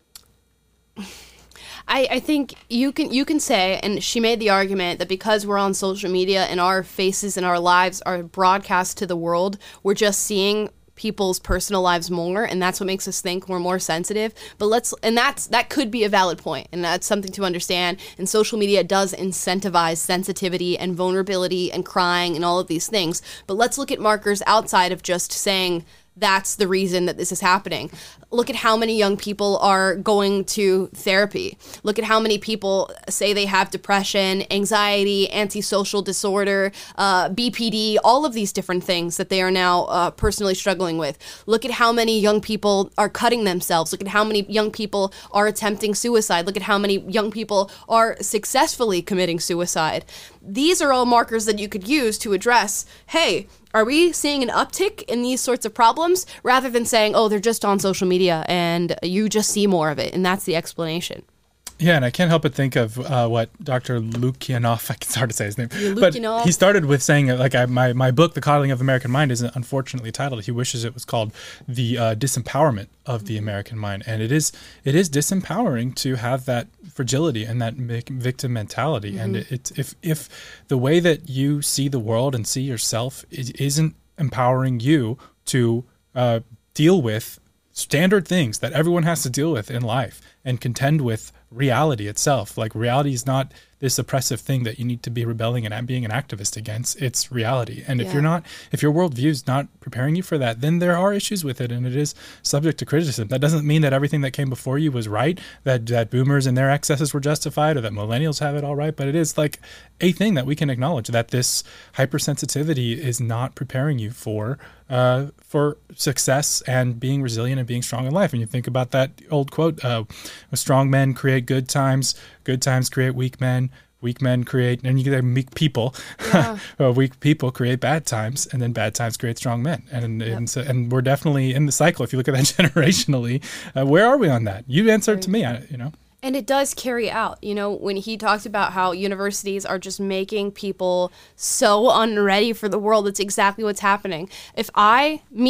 I, I think you can you can say, and she made the argument that because we're on social media and our faces and our lives are broadcast to the world, we're just seeing people's personal lives more, and that's what makes us think we're more sensitive. But let's, and that's that could be a valid point, and that's something to understand. And social media does incentivize sensitivity and vulnerability and crying and all of these things. But let's look at markers outside of just saying that's the reason that this is happening. Look at how many young people are going to therapy. Look at how many people say they have depression, anxiety, antisocial disorder, uh, B P D, all of these different things that they are now uh, personally struggling with. Look at how many young people are cutting themselves. Look at how many young people are attempting suicide. Look at how many young people are successfully committing suicide. These are all markers that you could use to address, hey, are we seeing an uptick in these sorts of problems, rather than saying, oh, they're just on social media and you just see more of it, and that's the explanation. Yeah, and I can't help but think of uh, what Doctor Lukianoff, I can start to say his name, Yeah, but Lukianoff. he started with saying, like, I, my, my book, The Coddling of the American Mind, is unfortunately titled, he wishes it was called The uh, Disempowerment of the American Mind. And it is it is disempowering to have that fragility and that victim mentality. Mm-hmm. And it, it, if, if the way that you see the world and see yourself is, isn't empowering you to uh, deal with standard things that everyone has to deal with in life and contend with reality itself. Like, reality is not this oppressive thing that you need to be rebelling and being an activist against. It's reality. And if Yeah. you're not, if your worldview is not preparing you for that, then there are issues with it, and it is subject to criticism. That doesn't mean that everything that came before you was right, that, that boomers and their excesses were justified, or that millennials have it all right. But it is like a thing that we can acknowledge, that this hypersensitivity is not preparing you for uh, for success and being resilient and being strong in life. And you think about that old quote, uh, strong men create good times, good times create weak men, weak men create, and you get weak people, Yeah. well, weak people create bad times, and then bad times create strong men. And Yep. and, so, and we're definitely in the cycle. If you look at that generationally, uh, where are we on that? You answered to me, I, you know. And it does carry out, you know, when he talks about how universities are just making people so unready for the world, it's exactly what's happening. If I, me,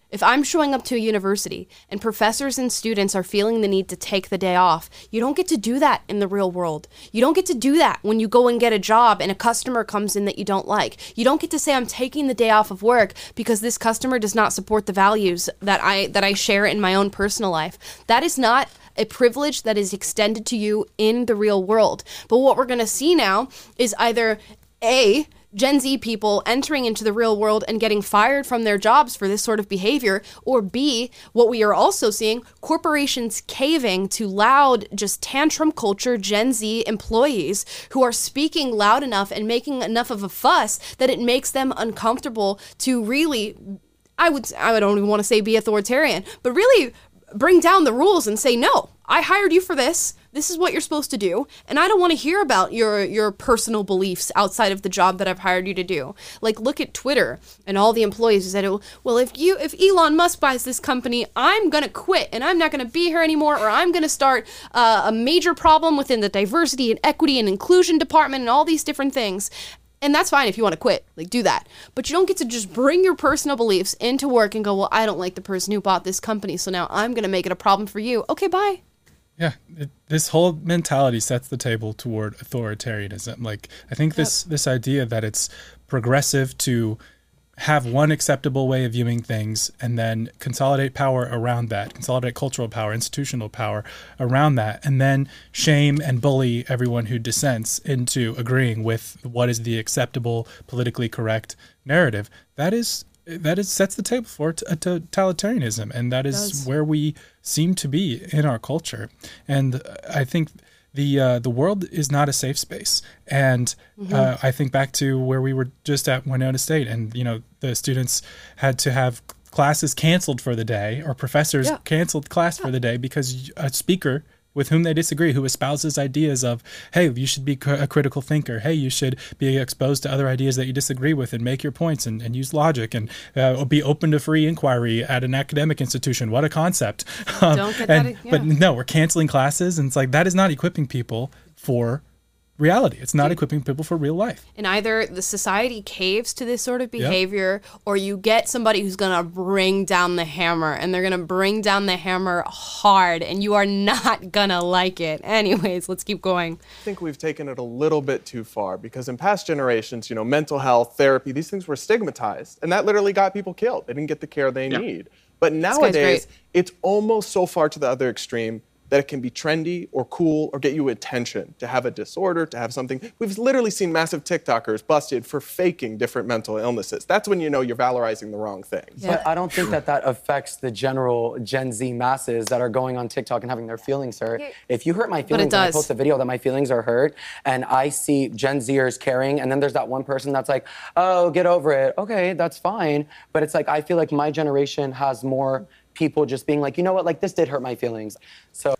If I'm showing up to a university and professors and students are feeling the need to take the day off, you don't get to do that in the real world. You don't get to do that when you go and get a job and a customer comes in that you don't like. You don't get to say, I'm taking the day off of work because this customer does not support the values that I that I share in my own personal life. That is not a privilege that is extended to you in the real world. But what we're going to see now is either A, Gen Z people entering into the real world and getting fired from their jobs for this sort of behavior, or B, what we are also seeing, corporations caving to loud, just tantrum culture Gen Z employees who are speaking loud enough and making enough of a fuss that it makes them uncomfortable to really, I would, I don't even want to say be authoritarian, but really bring down the rules and say, no, I hired you for this. This is what you're supposed to do, and I don't want to hear about your your personal beliefs outside of the job that I've hired you to do. Like, look at Twitter and all the employees who said, well, if you if Elon Musk buys this company, I'm going to quit, and I'm not going to be here anymore, or I'm going to start uh, a major problem within the diversity and equity and inclusion department and all these different things. And that's fine if you want to quit, like, do that. But you don't get to just bring your personal beliefs into work and go, well, I don't like the person who bought this company, so now I'm going to make it a problem for you. Okay, bye. Yeah, it, this whole mentality sets the table toward authoritarianism. Like, I think this yep. this idea that it's progressive to have one acceptable way of viewing things and then consolidate power around that, consolidate cultural power, institutional power around that, and then shame and bully everyone who dissents into agreeing with what is the acceptable, politically correct narrative. That is that is sets the table for t- totalitarianism, and that is where we seem to be in our culture. And I think the uh, the world is not a safe space. And mm-hmm. uh, I think back to where we were just at Winona State, and you know the students had to have classes canceled for the day, or professors yeah. canceled class yeah. for the day because a speaker with whom they disagree, who espouses ideas of, hey, you should be a critical thinker. Hey, you should be exposed to other ideas that you disagree with and make your points and, and use logic and uh, be open to free inquiry at an academic institution. What a concept. Um, Don't get and, that. Yeah. But no, we're canceling classes. And it's like, that is not equipping people for reality. It's not equipping people for real life. And either the society caves to this sort of behavior, yep. or you get somebody who's going to bring down the hammer, and they're going to bring down the hammer hard, and you are not going to like it. Anyways, let's keep going. I think we've taken it a little bit too far, because in past generations, you know, mental health, therapy, these things were stigmatized, and that literally got people killed. They didn't get the care they yep. need. But nowadays, it's almost so far to the other extreme that it can be trendy or cool or get you attention to have a disorder, to have something. We've literally seen massive TikTokers busted for faking different mental illnesses. That's when you know you're valorizing the wrong thing. Yeah. But I don't think that that affects the general Gen Z masses that are going on TikTok and having their feelings hurt. If you hurt my feelings and I post a video that my feelings are hurt, and I see Gen Zers caring, and then there's that one person that's like, oh, get over it. Okay, that's fine. But it's like, I feel like my generation has more people just being like, you know what, like, this did hurt my feelings. So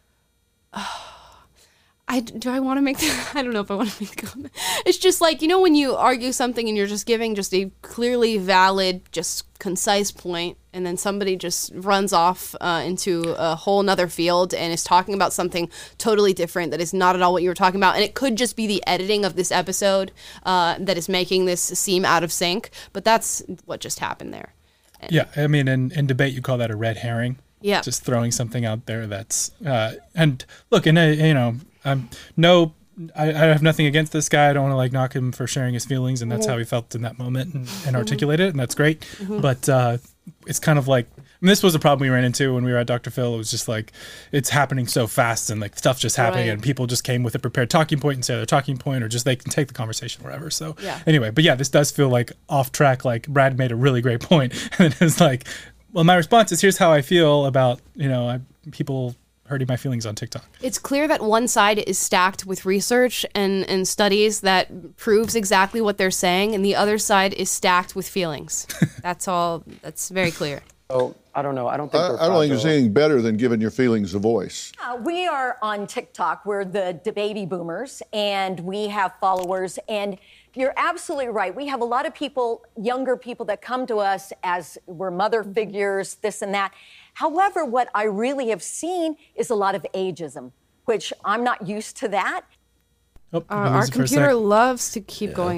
I, do I want to make that? I don't know if I want to make the comment. It's just like, you know, when you argue something and you're just giving just a clearly valid, just concise point, and then somebody just runs off uh, into a whole nother field and is talking about something totally different that is not at all what you were talking about. And it could just be the editing of this episode uh, that is making this seem out of sync, but that's what just happened there. And yeah, I mean, in, in debate, you call that a red herring. Yeah. Just throwing something out there that's, uh, and look, and I, you know, I'm no, I, I have nothing against this guy. I don't want to like knock him for sharing his feelings, and that's mm-hmm. how he felt in that moment, and, and articulate it, and that's great. Mm-hmm. But uh, it's kind of like, I mean, this was a problem we ran into when we were at Doctor Phil. It was just like, it's happening so fast, and like stuff's just happening, right. and people just came with a prepared talking point and say their talking point, or just they can take the conversation wherever. So yeah. anyway, but yeah, this does feel like off track. Like Brad made a really great point, and it's like, well, my response is, here's how I feel about, you know, I, people hurting my feelings on TikTok. It's clear that one side is stacked with research and, and studies that proves exactly what they're saying, and the other side is stacked with feelings. That's all. That's very clear. Oh, I don't know. I don't think I, I don't think there's anything better than giving your feelings a voice. Uh, we are on TikTok. We're the, the baby boomers, and we have followers. And you're absolutely right. We have a lot of people, younger people, that come to us as we're mother figures, this and that. However, what I really have seen is a lot of ageism, which I'm not used to that. Oh, uh, our computer loves to keep yeah. going out.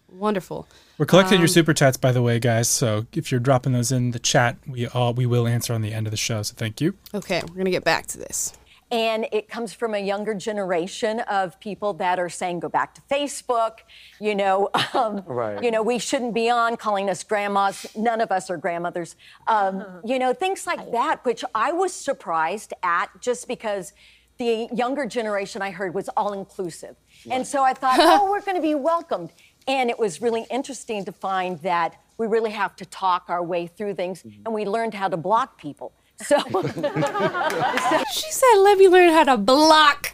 Wonderful. We're collecting um, your super chats, by the way, guys. So if you're dropping those in the chat, we all we will answer on the end of the show. So thank you. Okay, we're gonna get back to this. And it comes from a younger generation of people that are saying, go back to Facebook. You know, um, right. you know, we shouldn't be on, calling us grandmas. None of us are grandmothers. Um, you know, things like that, which I was surprised at just because the younger generation I heard was all inclusive. Right. And so I thought, oh, we're going to be welcomed. And it was really interesting to find that we really have to talk our way through things, mm-hmm. and we learned how to block people. So she said, let me learn how to block.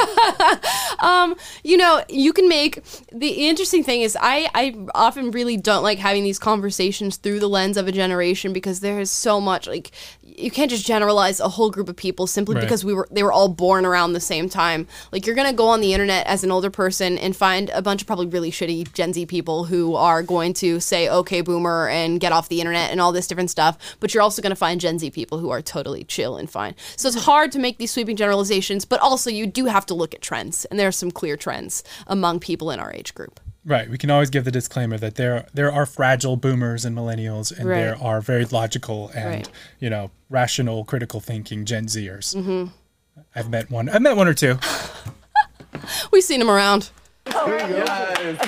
um, you know, you can make, the interesting thing is I, I often really don't like having these conversations through the lens of a generation because there is so much, like, you can't just generalize a whole group of people simply right. because we were they were all born around the same time. Like, you're going to go on the internet as an older person and find a bunch of probably really shitty Gen Z people who are going to say, okay, boomer, and get off the internet and all this different stuff. But you're also going to find Gen Z people who are totally chill and fine. So it's hard to make these sweeping generalizations, but also you do have to look at trends. And there are some clear trends among people in our age group. Right. We can always give the disclaimer that there there are fragile boomers and millennials, and right. there are very logical and, right. you know, rational, critical thinking Gen Zers. Mm-hmm. I've met one. I've met one or two. We've seen them around. Oh, yes.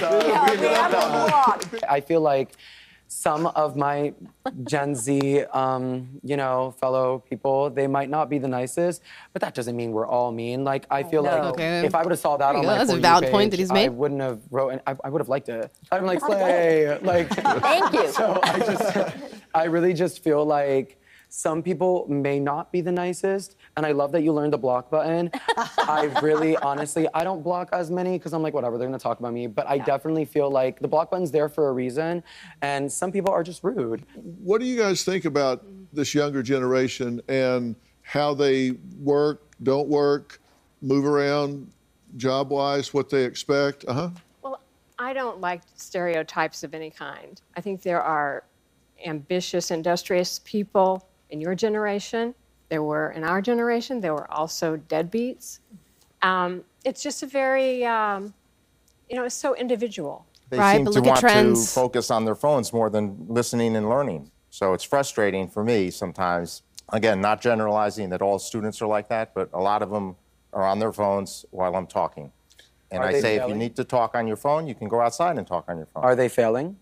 uh, I feel like some of my Gen Z, um, you know, fellow people, they might not be the nicest, but that doesn't mean we're all mean. Like, I feel no. like okay. if I would have saw that on my That's For a valid You point page, that he's made. I wouldn't have wrote. I, I would have liked it. I'd been like, slay. Like, thank you. So I just, I really just feel like some people may not be the nicest, and I love that you learned the block button. I really, honestly, I don't block as many because I'm like, whatever, they're gonna talk about me. But I yeah. definitely feel like the block button's there for a reason, and some people are just rude. What do you guys think about this younger generation and how they work, don't work, move around, job-wise, what they expect? Uh-huh. Well, I don't like stereotypes of any kind. I think there are ambitious, industrious people in your generation. There were, in our generation, there were also deadbeats. Um, it's just a very, um, you know, it's so individual. They right, seem but to look at want trends. to focus on their phones more than listening and learning. So it's frustrating for me sometimes. Again, not generalizing that all students are like that, but a lot of them are on their phones while I'm talking. And Are I they say, failing? if you need to talk on your phone, you can go outside and talk on your phone. Are they failing?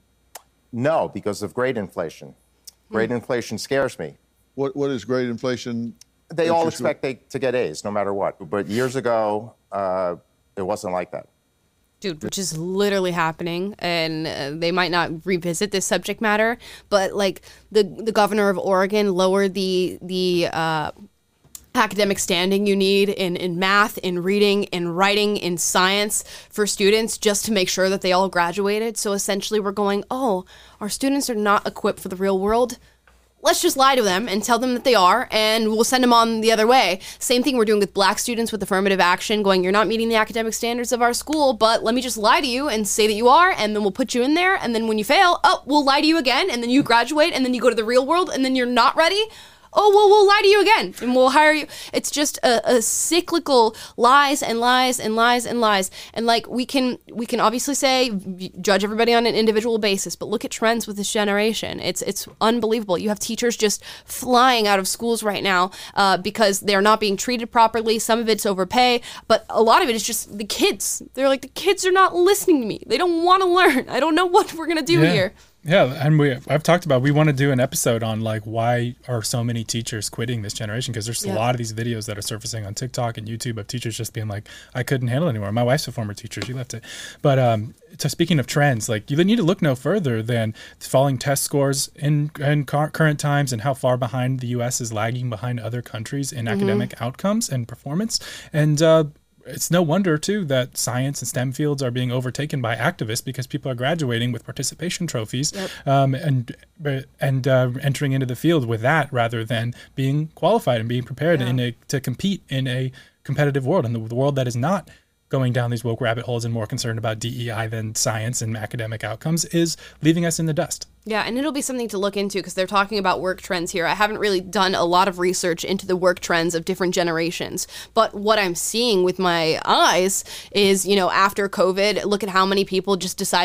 No, because of grade inflation. Grade hmm. inflation scares me. What What is grade inflation? They all expect they, to get A's no matter what. But years ago, uh, it wasn't like that. Dude, which is literally happening, and uh, they might not revisit this subject matter, but like the the governor of Oregon lowered the the uh, academic standing you need in, in math, in reading, in writing, in science for students just to make sure that they all graduated. So essentially we're going, oh, our students are not equipped for the real world. Let's just lie to them and tell them that they are, and we'll send them on the other way. Same thing we're doing with black students with affirmative action, going, you're not meeting the academic standards of our school, but let me just lie to you and say that you are, and then we'll put you in there, and then when you fail, oh, we'll lie to you again, and then you graduate, and then you go to the real world, and then you're not ready. Oh, well, we'll lie to you again, and we'll hire you. It's just a, a cyclical lies and lies and lies and lies. And, like, we can we can obviously say, judge everybody on an individual basis, but look at trends with this generation. It's it's unbelievable. You have teachers just flying out of schools right now uh, because they're not being treated properly. Some of it's overpay, but a lot of it is just the kids. They're like, the kids are not listening to me. They don't want to learn. I don't know what we're going to do yeah. here. Yeah, and we I've talked about, we want to do an episode on like why are so many teachers quitting this generation, because there's yeah. a lot of these videos that are surfacing on TikTok and YouTube of teachers just being like, I couldn't handle it anymore. My wife's a former teacher, she left it. But um, so speaking of trends, like you need to look no further than falling test scores in, in current times and how far behind the U S is lagging behind other countries in mm-hmm. academic outcomes and performance. And uh, it's no wonder, too, that science and STEM fields are being overtaken by activists because people are graduating with participation trophies yep. um, and and uh, entering into the field with that rather than being qualified and being prepared yeah. in a, to compete in a competitive world, in the, the world that is not going down these woke rabbit holes and more concerned about D E I than science and academic outcomes is leaving us in the dust. Yeah, and it'll be something to look into because they're talking about work trends here. I haven't really done a lot of research into the work trends of different generations, but what I'm seeing with my eyes is, you know, after COVID, look at how many people just decided,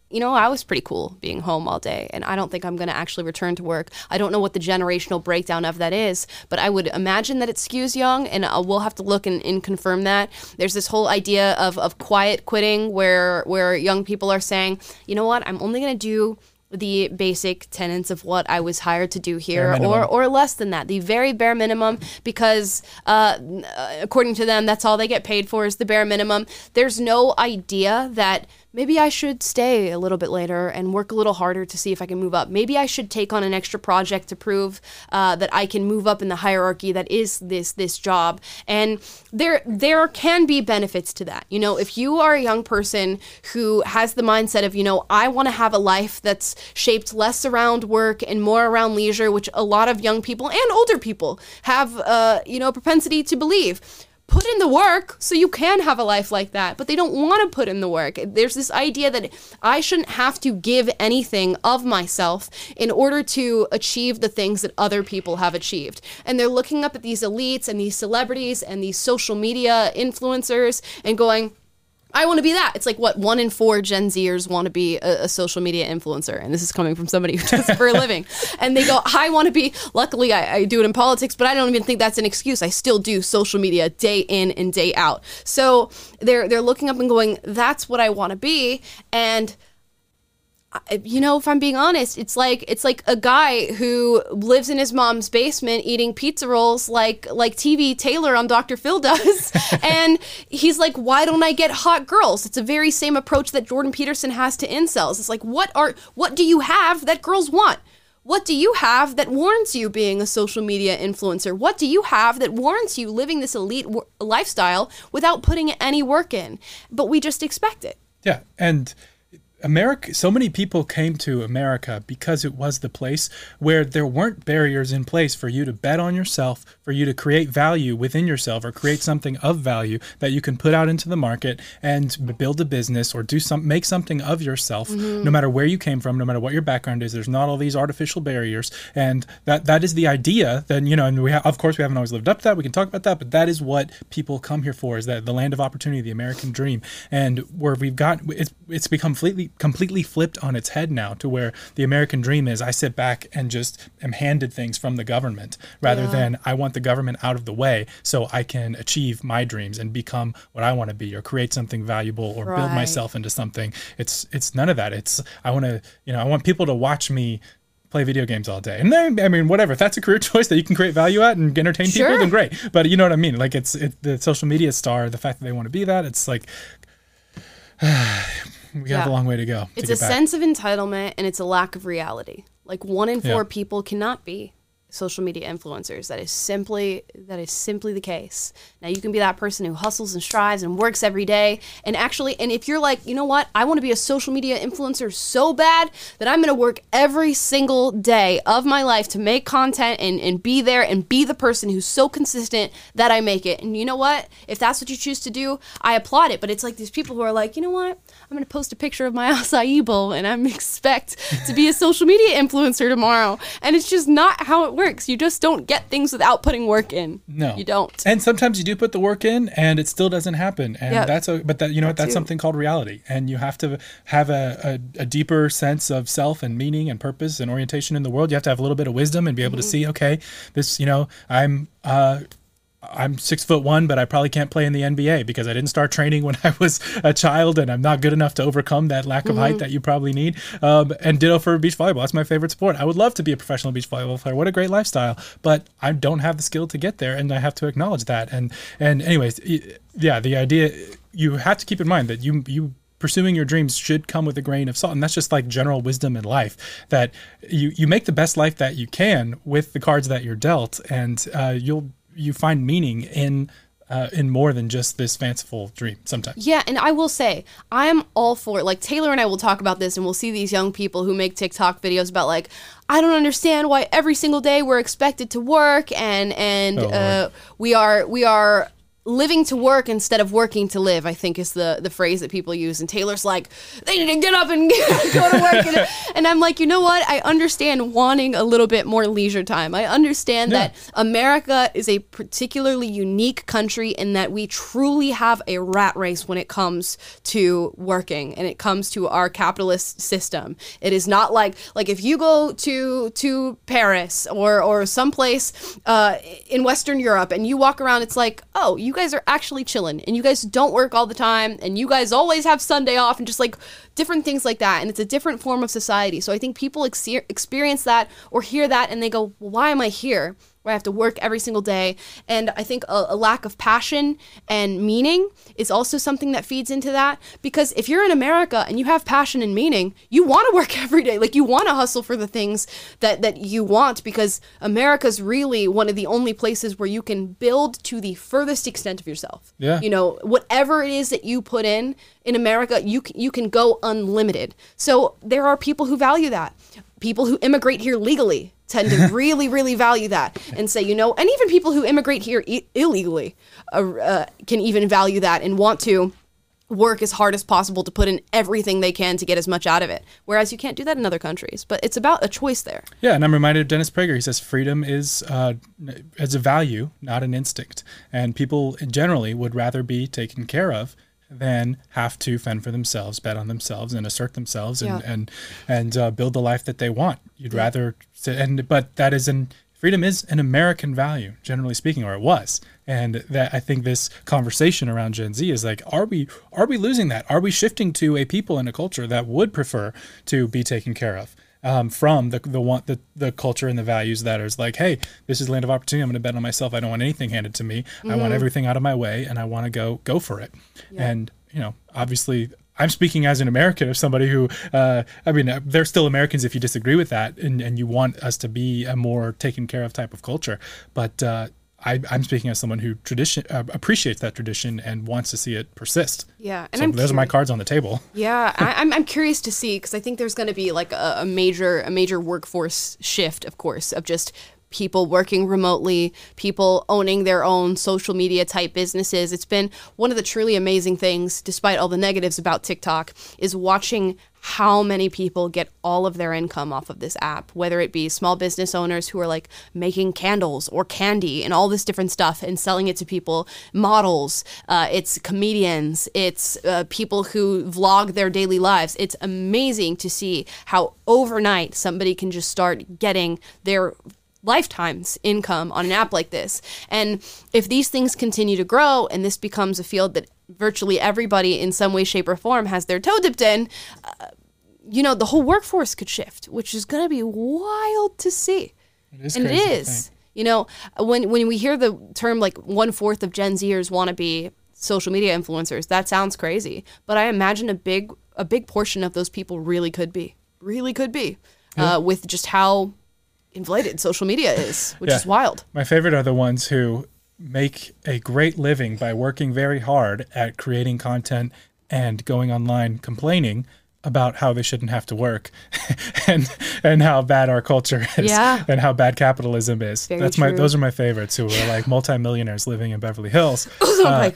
you know, I was pretty cool being home all day, and I don't think I'm going to actually return to work. I don't know what the generational breakdown of that is, but I would imagine that it skews young, and uh, we'll have to look and, and confirm that. There's this whole idea of, of quiet quitting where where young people are saying, you know what, I'm only going to do the basic tenets of what I was hired to do here, or or less than that, the very bare minimum, because uh, according to them, that's all they get paid for is the bare minimum. There's no idea that maybe I should stay a little bit later and work a little harder to see if I can move up. Maybe I should take on an extra project to prove uh, that I can move up in the hierarchy that is this this job. And there there can be benefits to that. You know, if you are a young person who has the mindset of, you know, I want to have a life that's shaped less around work and more around leisure, which a lot of young people and older people have, uh, you know, a propensity to believe. Put in the work so you can have a life like that, but they don't want to put in the work. There's this idea that I shouldn't have to give anything of myself in order to achieve the things that other people have achieved. And they're looking up at these elites and these celebrities and these social media influencers and going, I want to be that. It's like, what, one in four Gen Zers want to be a, a social media influencer. And this is coming from somebody who does it for a living. And they go, I want to be, luckily I, I do it in politics, but I don't even think that's an excuse. I still do social media day in and day out. So they're they're looking up and going, that's what I want to be. And you know, if I'm being honest, it's like it's like a guy who lives in his mom's basement eating pizza rolls like like T V Taylor on Doctor Phil does. And he's like, why don't I get hot girls? It's a very same approach that Jordan Peterson has to incels. It's like, what are what do you have that girls want? What do you have that warrants you being a social media influencer? What do you have that warrants you living this elite w- lifestyle without putting any work in? But we just expect it. Yeah, and America, so many people came to America because it was the place where there weren't barriers in place for you to bet on yourself, for you to create value within yourself or create something of value that you can put out into the market and build a business or do some, make something of yourself, mm-hmm. no matter where you came from, no matter what your background is. There's not all these artificial barriers. And that that is the idea. Then, you know, and we ha- of course we haven't always lived up to that. We can talk about that, but that is what people come here for, is that the land of opportunity, the American dream. And where we've got, it's, it's become completely completely flipped on its head now, to where the American dream is I sit back and just am handed things from the government, rather yeah. than I want the government out of the way so I can achieve my dreams and become what I want to be, or create something valuable, or right. build myself into something. It's it's none of that. It's I want to, you know, I want people to watch me play video games all day. And then, I mean, whatever, if that's a career choice that you can create value at and entertain sure. people, then great. But you know what I mean? Like, it's it, the social media star, the fact that they want to be that, it's like, we yeah. have a long way to go. It's to a sense of entitlement, and it's a lack of reality. Like, one in four yeah. people cannot be social media influencers. That is simply that is simply the case. Now, you can be that person who hustles and strives and works every day, and actually, and if you're like, you know what, I want to be a social media influencer so bad that I'm going to work every single day of my life to make content and, and be there and be the person who's so consistent that I make it. And you know what? If that's what you choose to do, I applaud it. But it's like these people who are like, you know what? I'm going to post a picture of my acai bowl and I expect to be a social media influencer tomorrow. And it's just not how it works. You just don't get things without putting work in. No. You don't. And sometimes you do put the work in and it still doesn't happen. And yep. that's a, but that, you know what, that's too. something called reality. And you have to have a, a, a deeper sense of self and meaning and purpose and orientation in the world. You have to have a little bit of wisdom and be able mm-hmm. to see, okay, this, you know, I'm, uh, I'm six foot one, but I probably can't play in the N B A because I didn't start training when I was a child, and I'm not good enough to overcome that lack of mm-hmm. height that you probably need. Um, and ditto for beach volleyball. That's my favorite sport. I would love to be a professional beach volleyball player. What a great lifestyle. But I don't have the skill to get there, and I have to acknowledge that. And and anyways, yeah, the idea, you have to keep in mind that you you pursuing your dreams should come with a grain of salt. And that's just like general wisdom in life, that you, you make the best life that you can with the cards that you're dealt, and uh, you'll you find meaning in uh, in more than just this fanciful dream sometimes. Yeah, and I will say, I'm all for it. Like, Taylor and I will talk about this, and we'll see these young people who make TikTok videos about, like, I don't understand why every single day we're expected to work, and and oh, uh, we are we are living to work instead of working to live, I think is the, the phrase that people use. And Taylor's like, they need to get up and go to work. And, and I'm like, you know what? I understand wanting a little bit more leisure time. I understand yeah. that America is a particularly unique country in that we truly have a rat race when it comes to working and it comes to our capitalist system. It is not like, like if you go to, to Paris or, or someplace uh, in Western Europe and you walk around, it's like, oh, you guys are actually chilling and you guys don't work all the time and you guys always have Sunday off and just like different things like that. And it's a different form of society. So I think people ex- experience that or hear that and they go, well, why am I here? Where I have to work every single day. And I think a, a lack of passion and meaning is also something that feeds into that. Because if you're in America and you have passion and meaning, you want to work every day. Like you want to hustle for the things that, that you want, because America's really one of the only places where you can build to the furthest extent of yourself. Yeah. You know, whatever it is that you put in, in America, you can, you can go unlimited. So there are people who value that. People who immigrate here legally tend to really, really value that and say, you know, and even people who immigrate here I- illegally uh, uh, can even value that and want to work as hard as possible to put in everything they can to get as much out of it. Whereas you can't do that in other countries. But it's about a choice there. Yeah, and I'm reminded of Dennis Prager. He says freedom is uh, as a value, not an instinct. And people generally would rather be taken care of than have to fend for themselves, bet on themselves, and assert themselves, and Yeah. and and uh, build the life that they want. You'd yeah. rather, and but that is an freedom is an American value, generally speaking, or it was. And that I think this conversation around Gen Z is like, are we are we losing that? Are we shifting to a people and a culture that would prefer to be taken care of? Um, from the the want the, the culture and the values that is like, hey, this is land of opportunity. I'm going to bet on myself. I don't want anything handed to me. Mm-hmm. I want everything out of my way, and I want to go go for it. Yeah. And you know, obviously, I'm speaking as an American of somebody who, uh, I mean, uh, they're still Americans if you disagree with that, and, and you want us to be a more taken care of type of culture. But uh, I, I'm speaking as someone who tradition uh, appreciates that tradition and wants to see it persist. Yeah, and so I'm those curi- are my cards on the table. Yeah, I, I'm I'm curious to see, because I think there's going to be like a, a major a major workforce shift, of course, of just people working remotely, people owning their own social media type businesses. It's been one of the truly amazing things, despite all the negatives about TikTok, is watching how many people get all of their income off of this app, whether it be small business owners who are like making candles or candy and all this different stuff and selling it to people, models, uh, it's comedians, it's uh, people who vlog their daily lives. It's amazing to see how overnight somebody can just start getting their lifetime's income on an app like this. And if these things continue to grow and this becomes a field that virtually everybody in some way, shape, or form has their toe dipped in, uh, you know, the whole workforce could shift, which is going to be wild to see. It is and crazy it is. You know, when when we hear the term like one fourth of Gen Zers want to be social media influencers, that sounds crazy. But I imagine a big a big portion of those people really could be, really could be, yeah. uh, with just how inflated social media is, which yeah. is wild. My favorite are the ones who make a great living by working very hard at creating content and going online complaining about how they shouldn't have to work and and how bad our culture is yeah. and how bad capitalism is. Very That's true. my those are my favorites, who are like multimillionaires living in Beverly Hills. uh,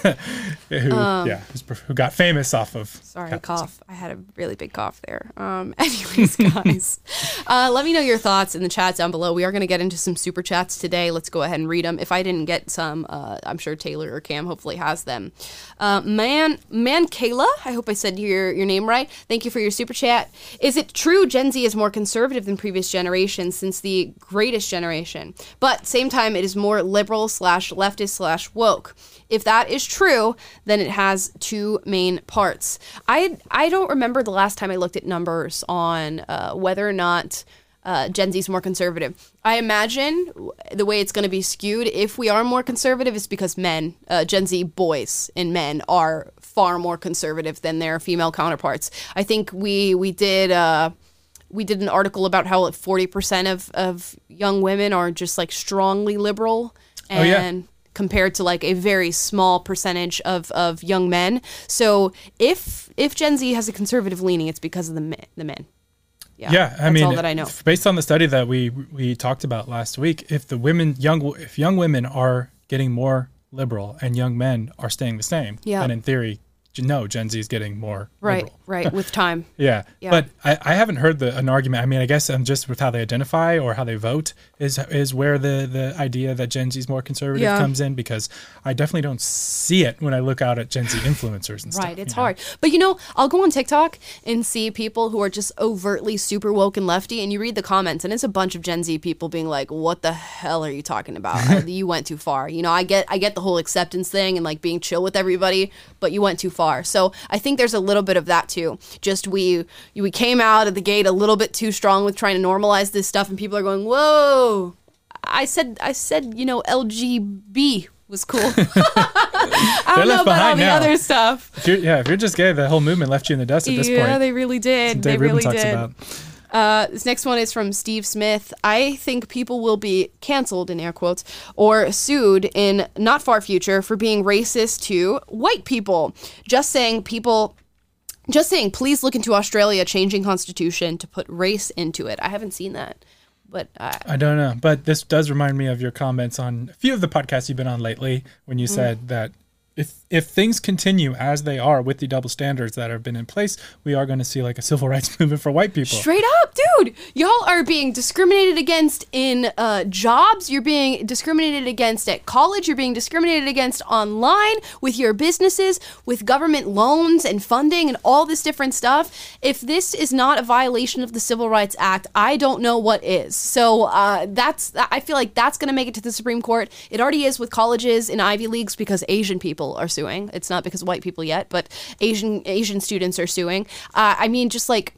who um, yeah, who got famous off of Sorry, capitalism. cough. I had a really big cough there. Um, anyways, guys, uh, let me know your thoughts in the chat down below. We are going to get into some super chats today. Let's go ahead and read them. If I didn't get some, uh, I'm sure Taylor or Cam hopefully has them. Uh, man, man, Kayla, I hope I said your your name right. Thank you for your super chat. Is it true Gen Z is more conservative than previous generations since the greatest generation? But same time, it is more liberal slash leftist slash woke. If that is true, then it has two main parts. I I don't remember the last time I looked at numbers on uh, whether or not uh, Gen Z is more conservative. I imagine the way it's going to be skewed, if we are more conservative, is because men, uh, Gen Z boys and men, are far more conservative than their female counterparts. I think we we did uh, we did an article about how like forty percent of, of young women are just like strongly liberal, and oh, yeah. compared to like a very small percentage of, of young men. So if if Gen Z has a conservative leaning, it's because of the men. The men. Yeah, yeah, I that's mean, all that I know. Based on the study that we we talked about last week, if the women young if young women are getting more liberal and young men are staying the same, Yeah. then in theory, no, Gen Z is getting more Right, liberal. right, with time. Yeah. Yeah. But I, I haven't heard the, an argument. I mean, I guess um, just with how they identify or how they vote is is where the, the idea that Gen Z is more conservative Yeah. comes in, because I definitely don't see it when I look out at Gen Z influencers and stuff. Right, it's you know? hard. But you know, I'll go on TikTok and see people who are just overtly super woke and lefty, and you read the comments, and it's a bunch of Gen Z people being like, "What the hell are you talking about? You went too far." You know, I get I get the whole acceptance thing and like being chill with everybody, but you went too far. So I think there's a little bit of that too. Just we we came out of the gate a little bit too strong with trying to normalize this stuff, and people are going, "Whoa, I said I said you know L G B was cool." I don't know about all the now. other stuff. If you're, yeah, if you're just gay, the whole movement left you in the dust at this yeah, point. they really did. That's what Dave they Rubin really talks did. about. Uh, this next one is from Steve Smith. I think people will be canceled, in air quotes, or sued in not far future for being racist to white people. Just saying people... Just saying, please look into Australia changing constitution to put race into it. I haven't seen that, but I, I don't know. But this does remind me of your comments on a few of the podcasts you've been on lately when you Mm. said that if if things continue as they are with the double standards that have been in place, we are going to see like a civil rights movement for white people. Straight up, dude. Y'all are being discriminated against in uh, jobs. You're being discriminated against at college. You're being discriminated against online with your businesses, with government loans and funding and all this different stuff. If this is not a violation of the Civil Rights Act, I don't know what is. So uh, that's I feel like that's going to make it to the Supreme Court. It already is with colleges and Ivy Leagues because Asian people are suing. It's not because of white people yet, but Asian Asian students are suing. Uh, I mean, just like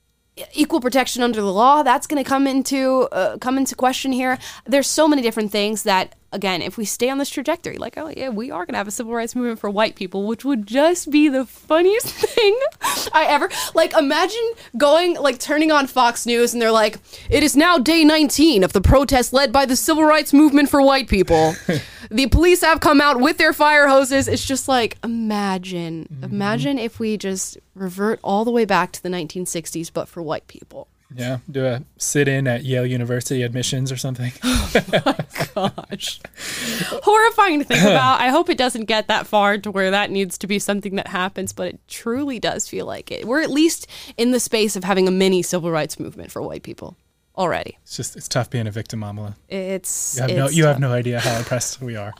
equal protection under the law, that's going to come into uh, come into question here. There's so many different things that, again, if we stay on this trajectory, like, oh yeah, we are going to have a civil rights movement for white people, which would just be the funniest thing I ever, like, imagine going, like, turning on Fox News and they're like, it is now day nineteen of the protest led by the civil rights movement for white people. The police have come out with their fire hoses. It's just like, imagine, mm-hmm. imagine if we just revert all the way back to the nineteen sixties, but for white people. Yeah, do a sit-in at Yale University admissions or something. Oh my gosh. Horrifying to think about. I hope it doesn't get that far to where that needs to be something that happens, but it truly does feel like it. We're at least in the space of having a mini civil rights movement for white people already. It's just, it's tough being a victim, Amala. It's, You have, it's no, you tough. have no idea how oppressed we are.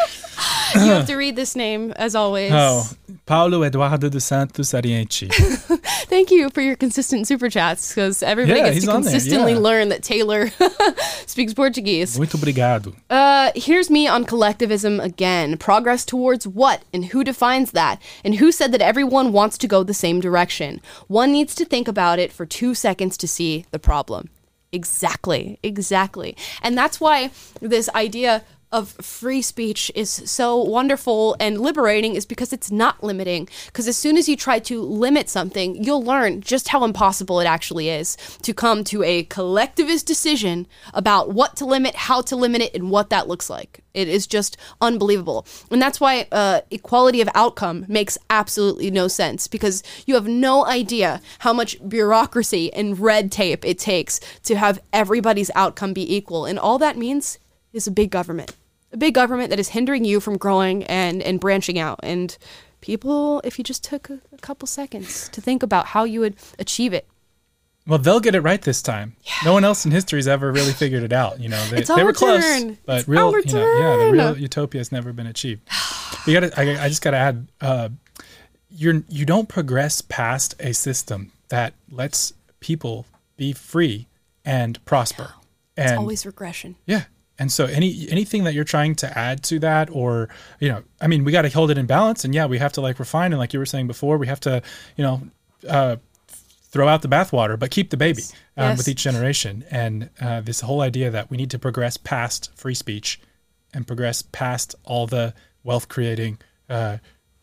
You have to read this name, as always. Oh, Paulo Eduardo dos Santos Arienchi. Thank you for your consistent super chats, because everybody Yeah, gets he's to on there, consistently yeah. learn that Taylor speaks Portuguese. Muito obrigado. Uh, here's me on collectivism again. Progress towards what, and who defines that? And who said that everyone wants to go the same direction? One needs to think about it for two seconds to see the problem. Exactly, exactly. And that's why this idea of free speech is so wonderful and liberating, is because it's not limiting. Because as soon as you try to limit something, you'll learn just how impossible it actually is to come to a collectivist decision about what to limit, how to limit it, and what that looks like. It is just unbelievable. And that's why uh, equality of outcome makes absolutely no sense, because you have no idea how much bureaucracy and red tape it takes to have everybody's outcome be equal. And all that means is a big government. A big government that is hindering you from growing and, and branching out. And people, if you just took a, a couple seconds to think about how you would achieve it. Well, they'll get it right this time. Yeah. No one else in history has ever really figured it out. You know, they, it's they our were close, turn. but it's real, our you know, yeah, the turn. real utopia has never been achieved. You got to. I, I just got to add. Uh, you're you don't progress past a system that lets people be free and prosper. It's and always regression. Yeah. And so any anything that you're trying to add to that, or, you know, I mean, we got to hold it in balance. And yeah, we have to like refine. And like you were saying before, we have to, you know, uh, throw out the bathwater, but keep the baby um, Yes. with each generation. And uh, this whole idea that we need to progress past free speech and progress past all the wealth creating uh,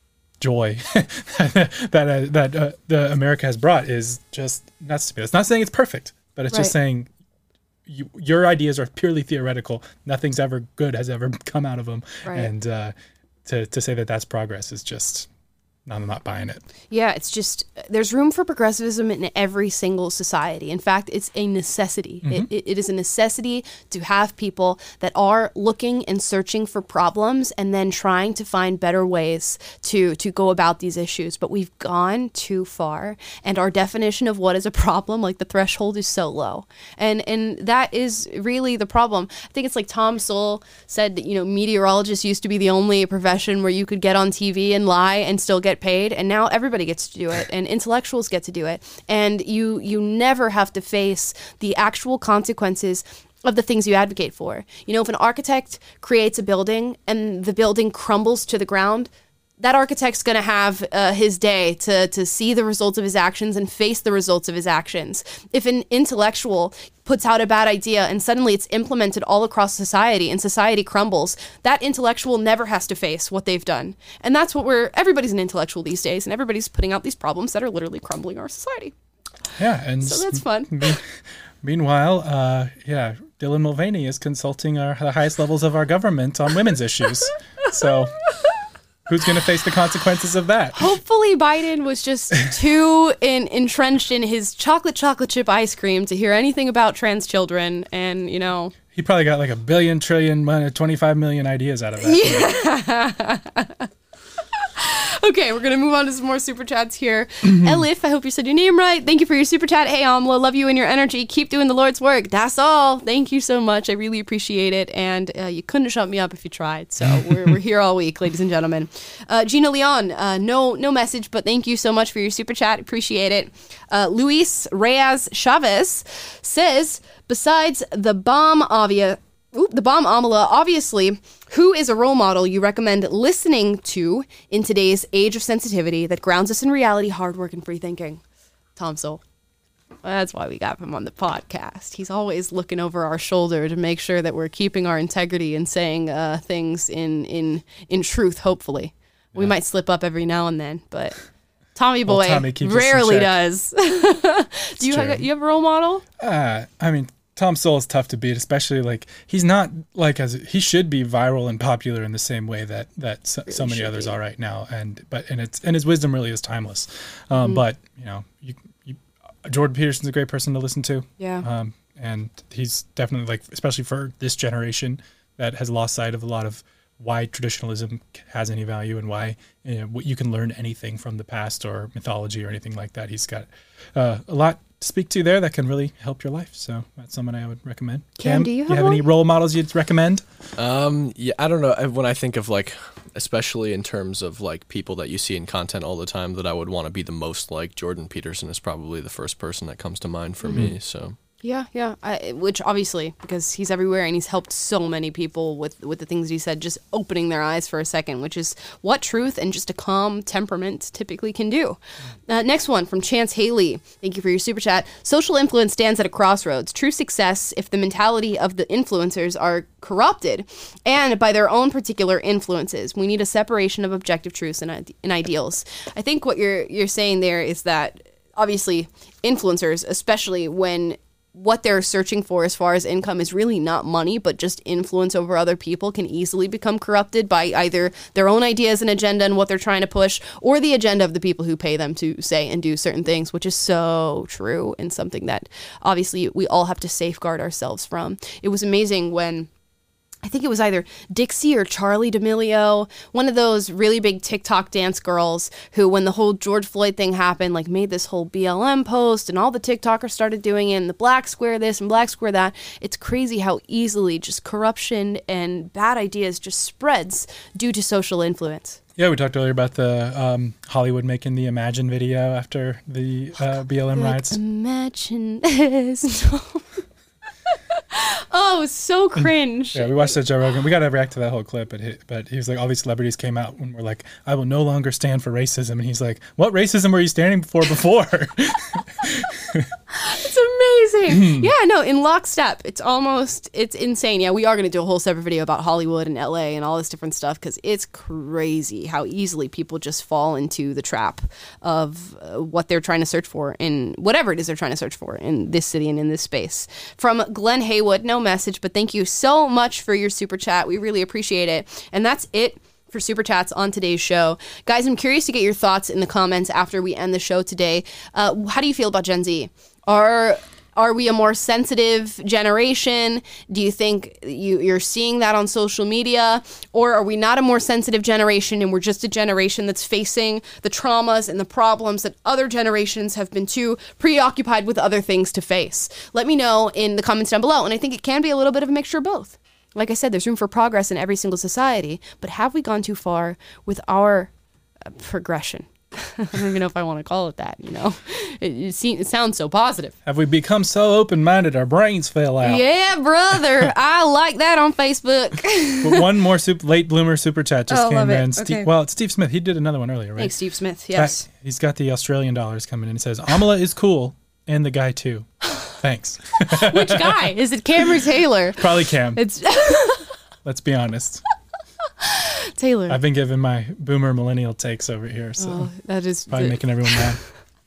joy that uh, that uh, the America has brought is just nuts to me. It's not saying it's perfect, but it's Right. just saying you, your ideas are purely theoretical. Nothing's ever good has ever come out of them. Right. And uh, to, to say that that's progress is just I'm not buying it. Yeah, it's just, there's room for progressivism in every single society. In fact, it's a necessity. Mm-hmm. It, it, it is a necessity to have people that are looking and searching for problems and then trying to find better ways to, to go about these issues. But we've gone too far, and our definition of what is a problem, like the threshold is so low. And, and that is really the problem. I think it's like Tom Sowell said that, you know, meteorologists used to be the only profession where you could get on T V and lie and still get paid, and now everybody gets to do it, and intellectuals get to do it, and you you never have to face the actual consequences of the things you advocate for. You know, if an architect creates a building and the building crumbles to the ground, that architect's going to have uh, his day to to see the results of his actions and face the results of his actions. If an intellectual puts out a bad idea and suddenly it's implemented all across society and society crumbles, that intellectual never has to face what they've done. And that's what we're, everybody's an intellectual these days, and everybody's putting out these problems that are literally crumbling our society. Yeah, and so that's fun. Me- meanwhile, uh, yeah, Dylan Mulvaney is consulting our, the highest levels of our government on women's issues. So who's going to face the consequences of that? Hopefully Biden was just too in, entrenched in his chocolate chocolate chip ice cream to hear anything about trans children, and, you know. He probably got like a billion, trillion, twenty-five million ideas out of that. Yeah. Okay, we're going to move on to some more super chats here. Elif, I hope you said your name right. Thank you for your super chat. Hey, Amla, love you and your energy. Keep doing the Lord's work. That's all. Thank you so much. I really appreciate it. And uh, you couldn't have shut me up if you tried. So we're, we're here all week, ladies and gentlemen. Uh, Gina Leon, uh, no no message, but thank you so much for your super chat. Appreciate it. Uh, Luis Reyes Chavez says, besides the bomb obvious... Oop, the bomb Amala, obviously, who is a role model you recommend listening to in today's age of sensitivity that grounds us in reality, hard work, and free thinking? Tom Sowell. That's why we got him on the podcast. He's always looking over our shoulder to make sure that we're keeping our integrity and saying uh, things in, in, in truth, hopefully. Yeah. We might slip up every now and then, but Tommy boy well, Tommy rarely does. Do you have, you have a role model? Uh, I mean... Tom Sowell is tough to beat, especially like he's not like as he should be viral and popular in the same way that that so, really so many others be. are right now, and but and it's and his wisdom really is timeless. Um, mm-hmm. But you know, you, you, Jordan Peterson's a great person to listen to. Yeah, um, and he's definitely like, especially for this generation that has lost sight of a lot of why traditionalism has any value and why, you know, what you can learn anything from the past or mythology or anything like that. He's got uh, a lot to speak to there that can really help your life. So that's someone I would recommend. Cam, Cam do you have, you have any role models you'd recommend? Um, yeah, I don't know. When I think of like, especially in terms of like people that you see in content all the time that I would want to be the most like, Jordan Peterson is probably the first person that comes to mind for mm-hmm. me. So. Yeah, yeah. I, which obviously, because he's everywhere and he's helped so many people with, with the things he said, just opening their eyes for a second, which is what truth and just a calm temperament typically can do. Uh, next one from Chance Haley. Thank you for your super chat. Social influence stands at a crossroads. True success if the mentality of the influencers are corrupted and by their own particular influences. We need a separation of objective truths and, and ideals. I think what you're you're saying there is that obviously influencers, especially when what they're searching for as far as income is really not money, but just influence over other people, can easily become corrupted by either their own ideas and agenda and what they're trying to push, or the agenda of the people who pay them to say and do certain things, which is so true and something that obviously we all have to safeguard ourselves from. It was amazing when I think it was either Dixie or Charlie D'Amelio, one of those really big TikTok dance girls who, when the whole George Floyd thing happened, like made this whole B L M post and all the TikTokers started doing it and the black square this and black square that. It's crazy how easily just corruption and bad ideas just spreads due to social influence. Yeah, we talked earlier about the um, Hollywood making the Imagine video after the uh, B L M riots. Imagine this. Oh, so cringe. Yeah, we watched that Joe Rogan. We got to react to that whole clip, but he, but he was like, all these celebrities came out and were like, I will no longer stand for racism. And he's like, what racism were you standing for before? It's amazing. Yeah, no, in lockstep. It's almost, it's insane. Yeah, we are going to do a whole separate video about Hollywood and L A and all this different stuff, because it's crazy how easily people just fall into the trap of uh, what they're trying to search for in whatever it is they're trying to search for in this city and in this space. From Glenn Haywood, no message, but thank you so much for your super chat. We really appreciate it. And that's it for super chats on today's show. Guys, I'm curious to get your thoughts in the comments after we end the show today. Uh, how do you feel about Gen Z? Are are we a more sensitive generation? Do you think you, you're seeing that on social media? Or are we not a more sensitive generation and we're just a generation that's facing the traumas and the problems that other generations have been too preoccupied with other things to face? Let me know in the comments down below. And I think it can be a little bit of a mixture of both. Like I said, there's room for progress in every single society, but have we gone too far with our uh, progression? I don't even know if I want to call it that, you know? It, it, seems, it sounds so positive. Have we become so open-minded our brains fell out? Yeah, brother. I like that on Facebook. But one more super, late bloomer super chat just oh, came love it. in. Okay. Steve, well, it's Steve Smith. He did another one earlier, right? Thanks, Steve Smith. Yes. Fact, he's got the Australian dollars coming in. He says, Amala is cool, and the guy too. Thanks. Which guy? Is it Cam or Taylor? Probably Cam. It's Let's be honest. Taylor. I've been giving my boomer millennial takes over here, so oh, that is probably the- making everyone mad.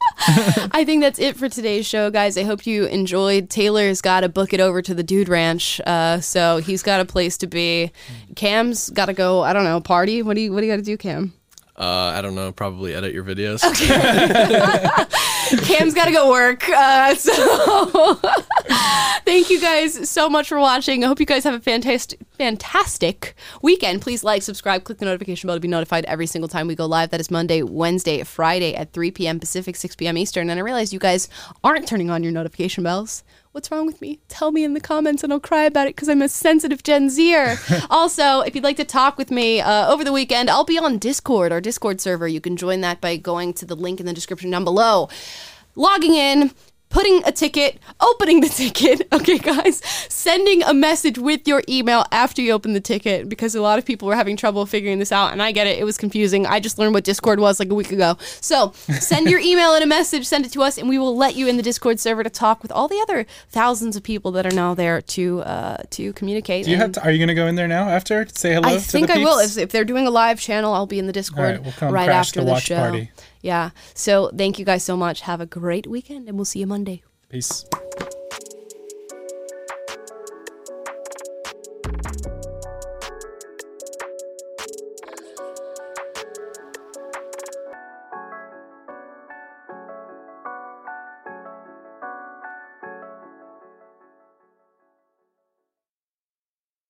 I think that's it for today's show, guys. I hope you enjoyed. Taylor's got to book it over to the Dude Ranch, uh, so he's got a place to be. Cam's got to go. I don't know, party. What do you What do you got to do, Cam? Uh, I don't know. Probably edit your videos. Okay. Cam's got to go work. Uh, so thank you guys so much for watching. I hope you guys have a fantastic, fantastic weekend. Please like, subscribe, click the notification bell to be notified every single time we go live. That is Monday, Wednesday, Friday at three p.m. Pacific, six p.m. Eastern. And I realize you guys aren't turning on your notification bells. What's wrong with me? Tell me in the comments and I'll cry about it because I'm a sensitive Gen Zer. Also, if you'd like to talk with me uh, over the weekend, I'll be on Discord, our Discord server. You can join that by going to the link in the description down below, logging in, putting a ticket, opening the ticket, okay, guys, sending a message with your email after you open the ticket, because a lot of people were having trouble figuring this out, and I get it. It was confusing. I just learned what Discord was like a week ago. So send your email and a message, send it to us, and we will let you in the Discord server to talk with all the other thousands of people that are now there to uh, to communicate. Do you have to, are you going to go in there now after to say hello I to think the I peeps? will. If, if they're doing a live channel, I'll be in the Discord All right, we'll come right crash after the the watch show. party. Yeah. So thank you guys so much. Have a great weekend, and we'll see you Monday. Peace.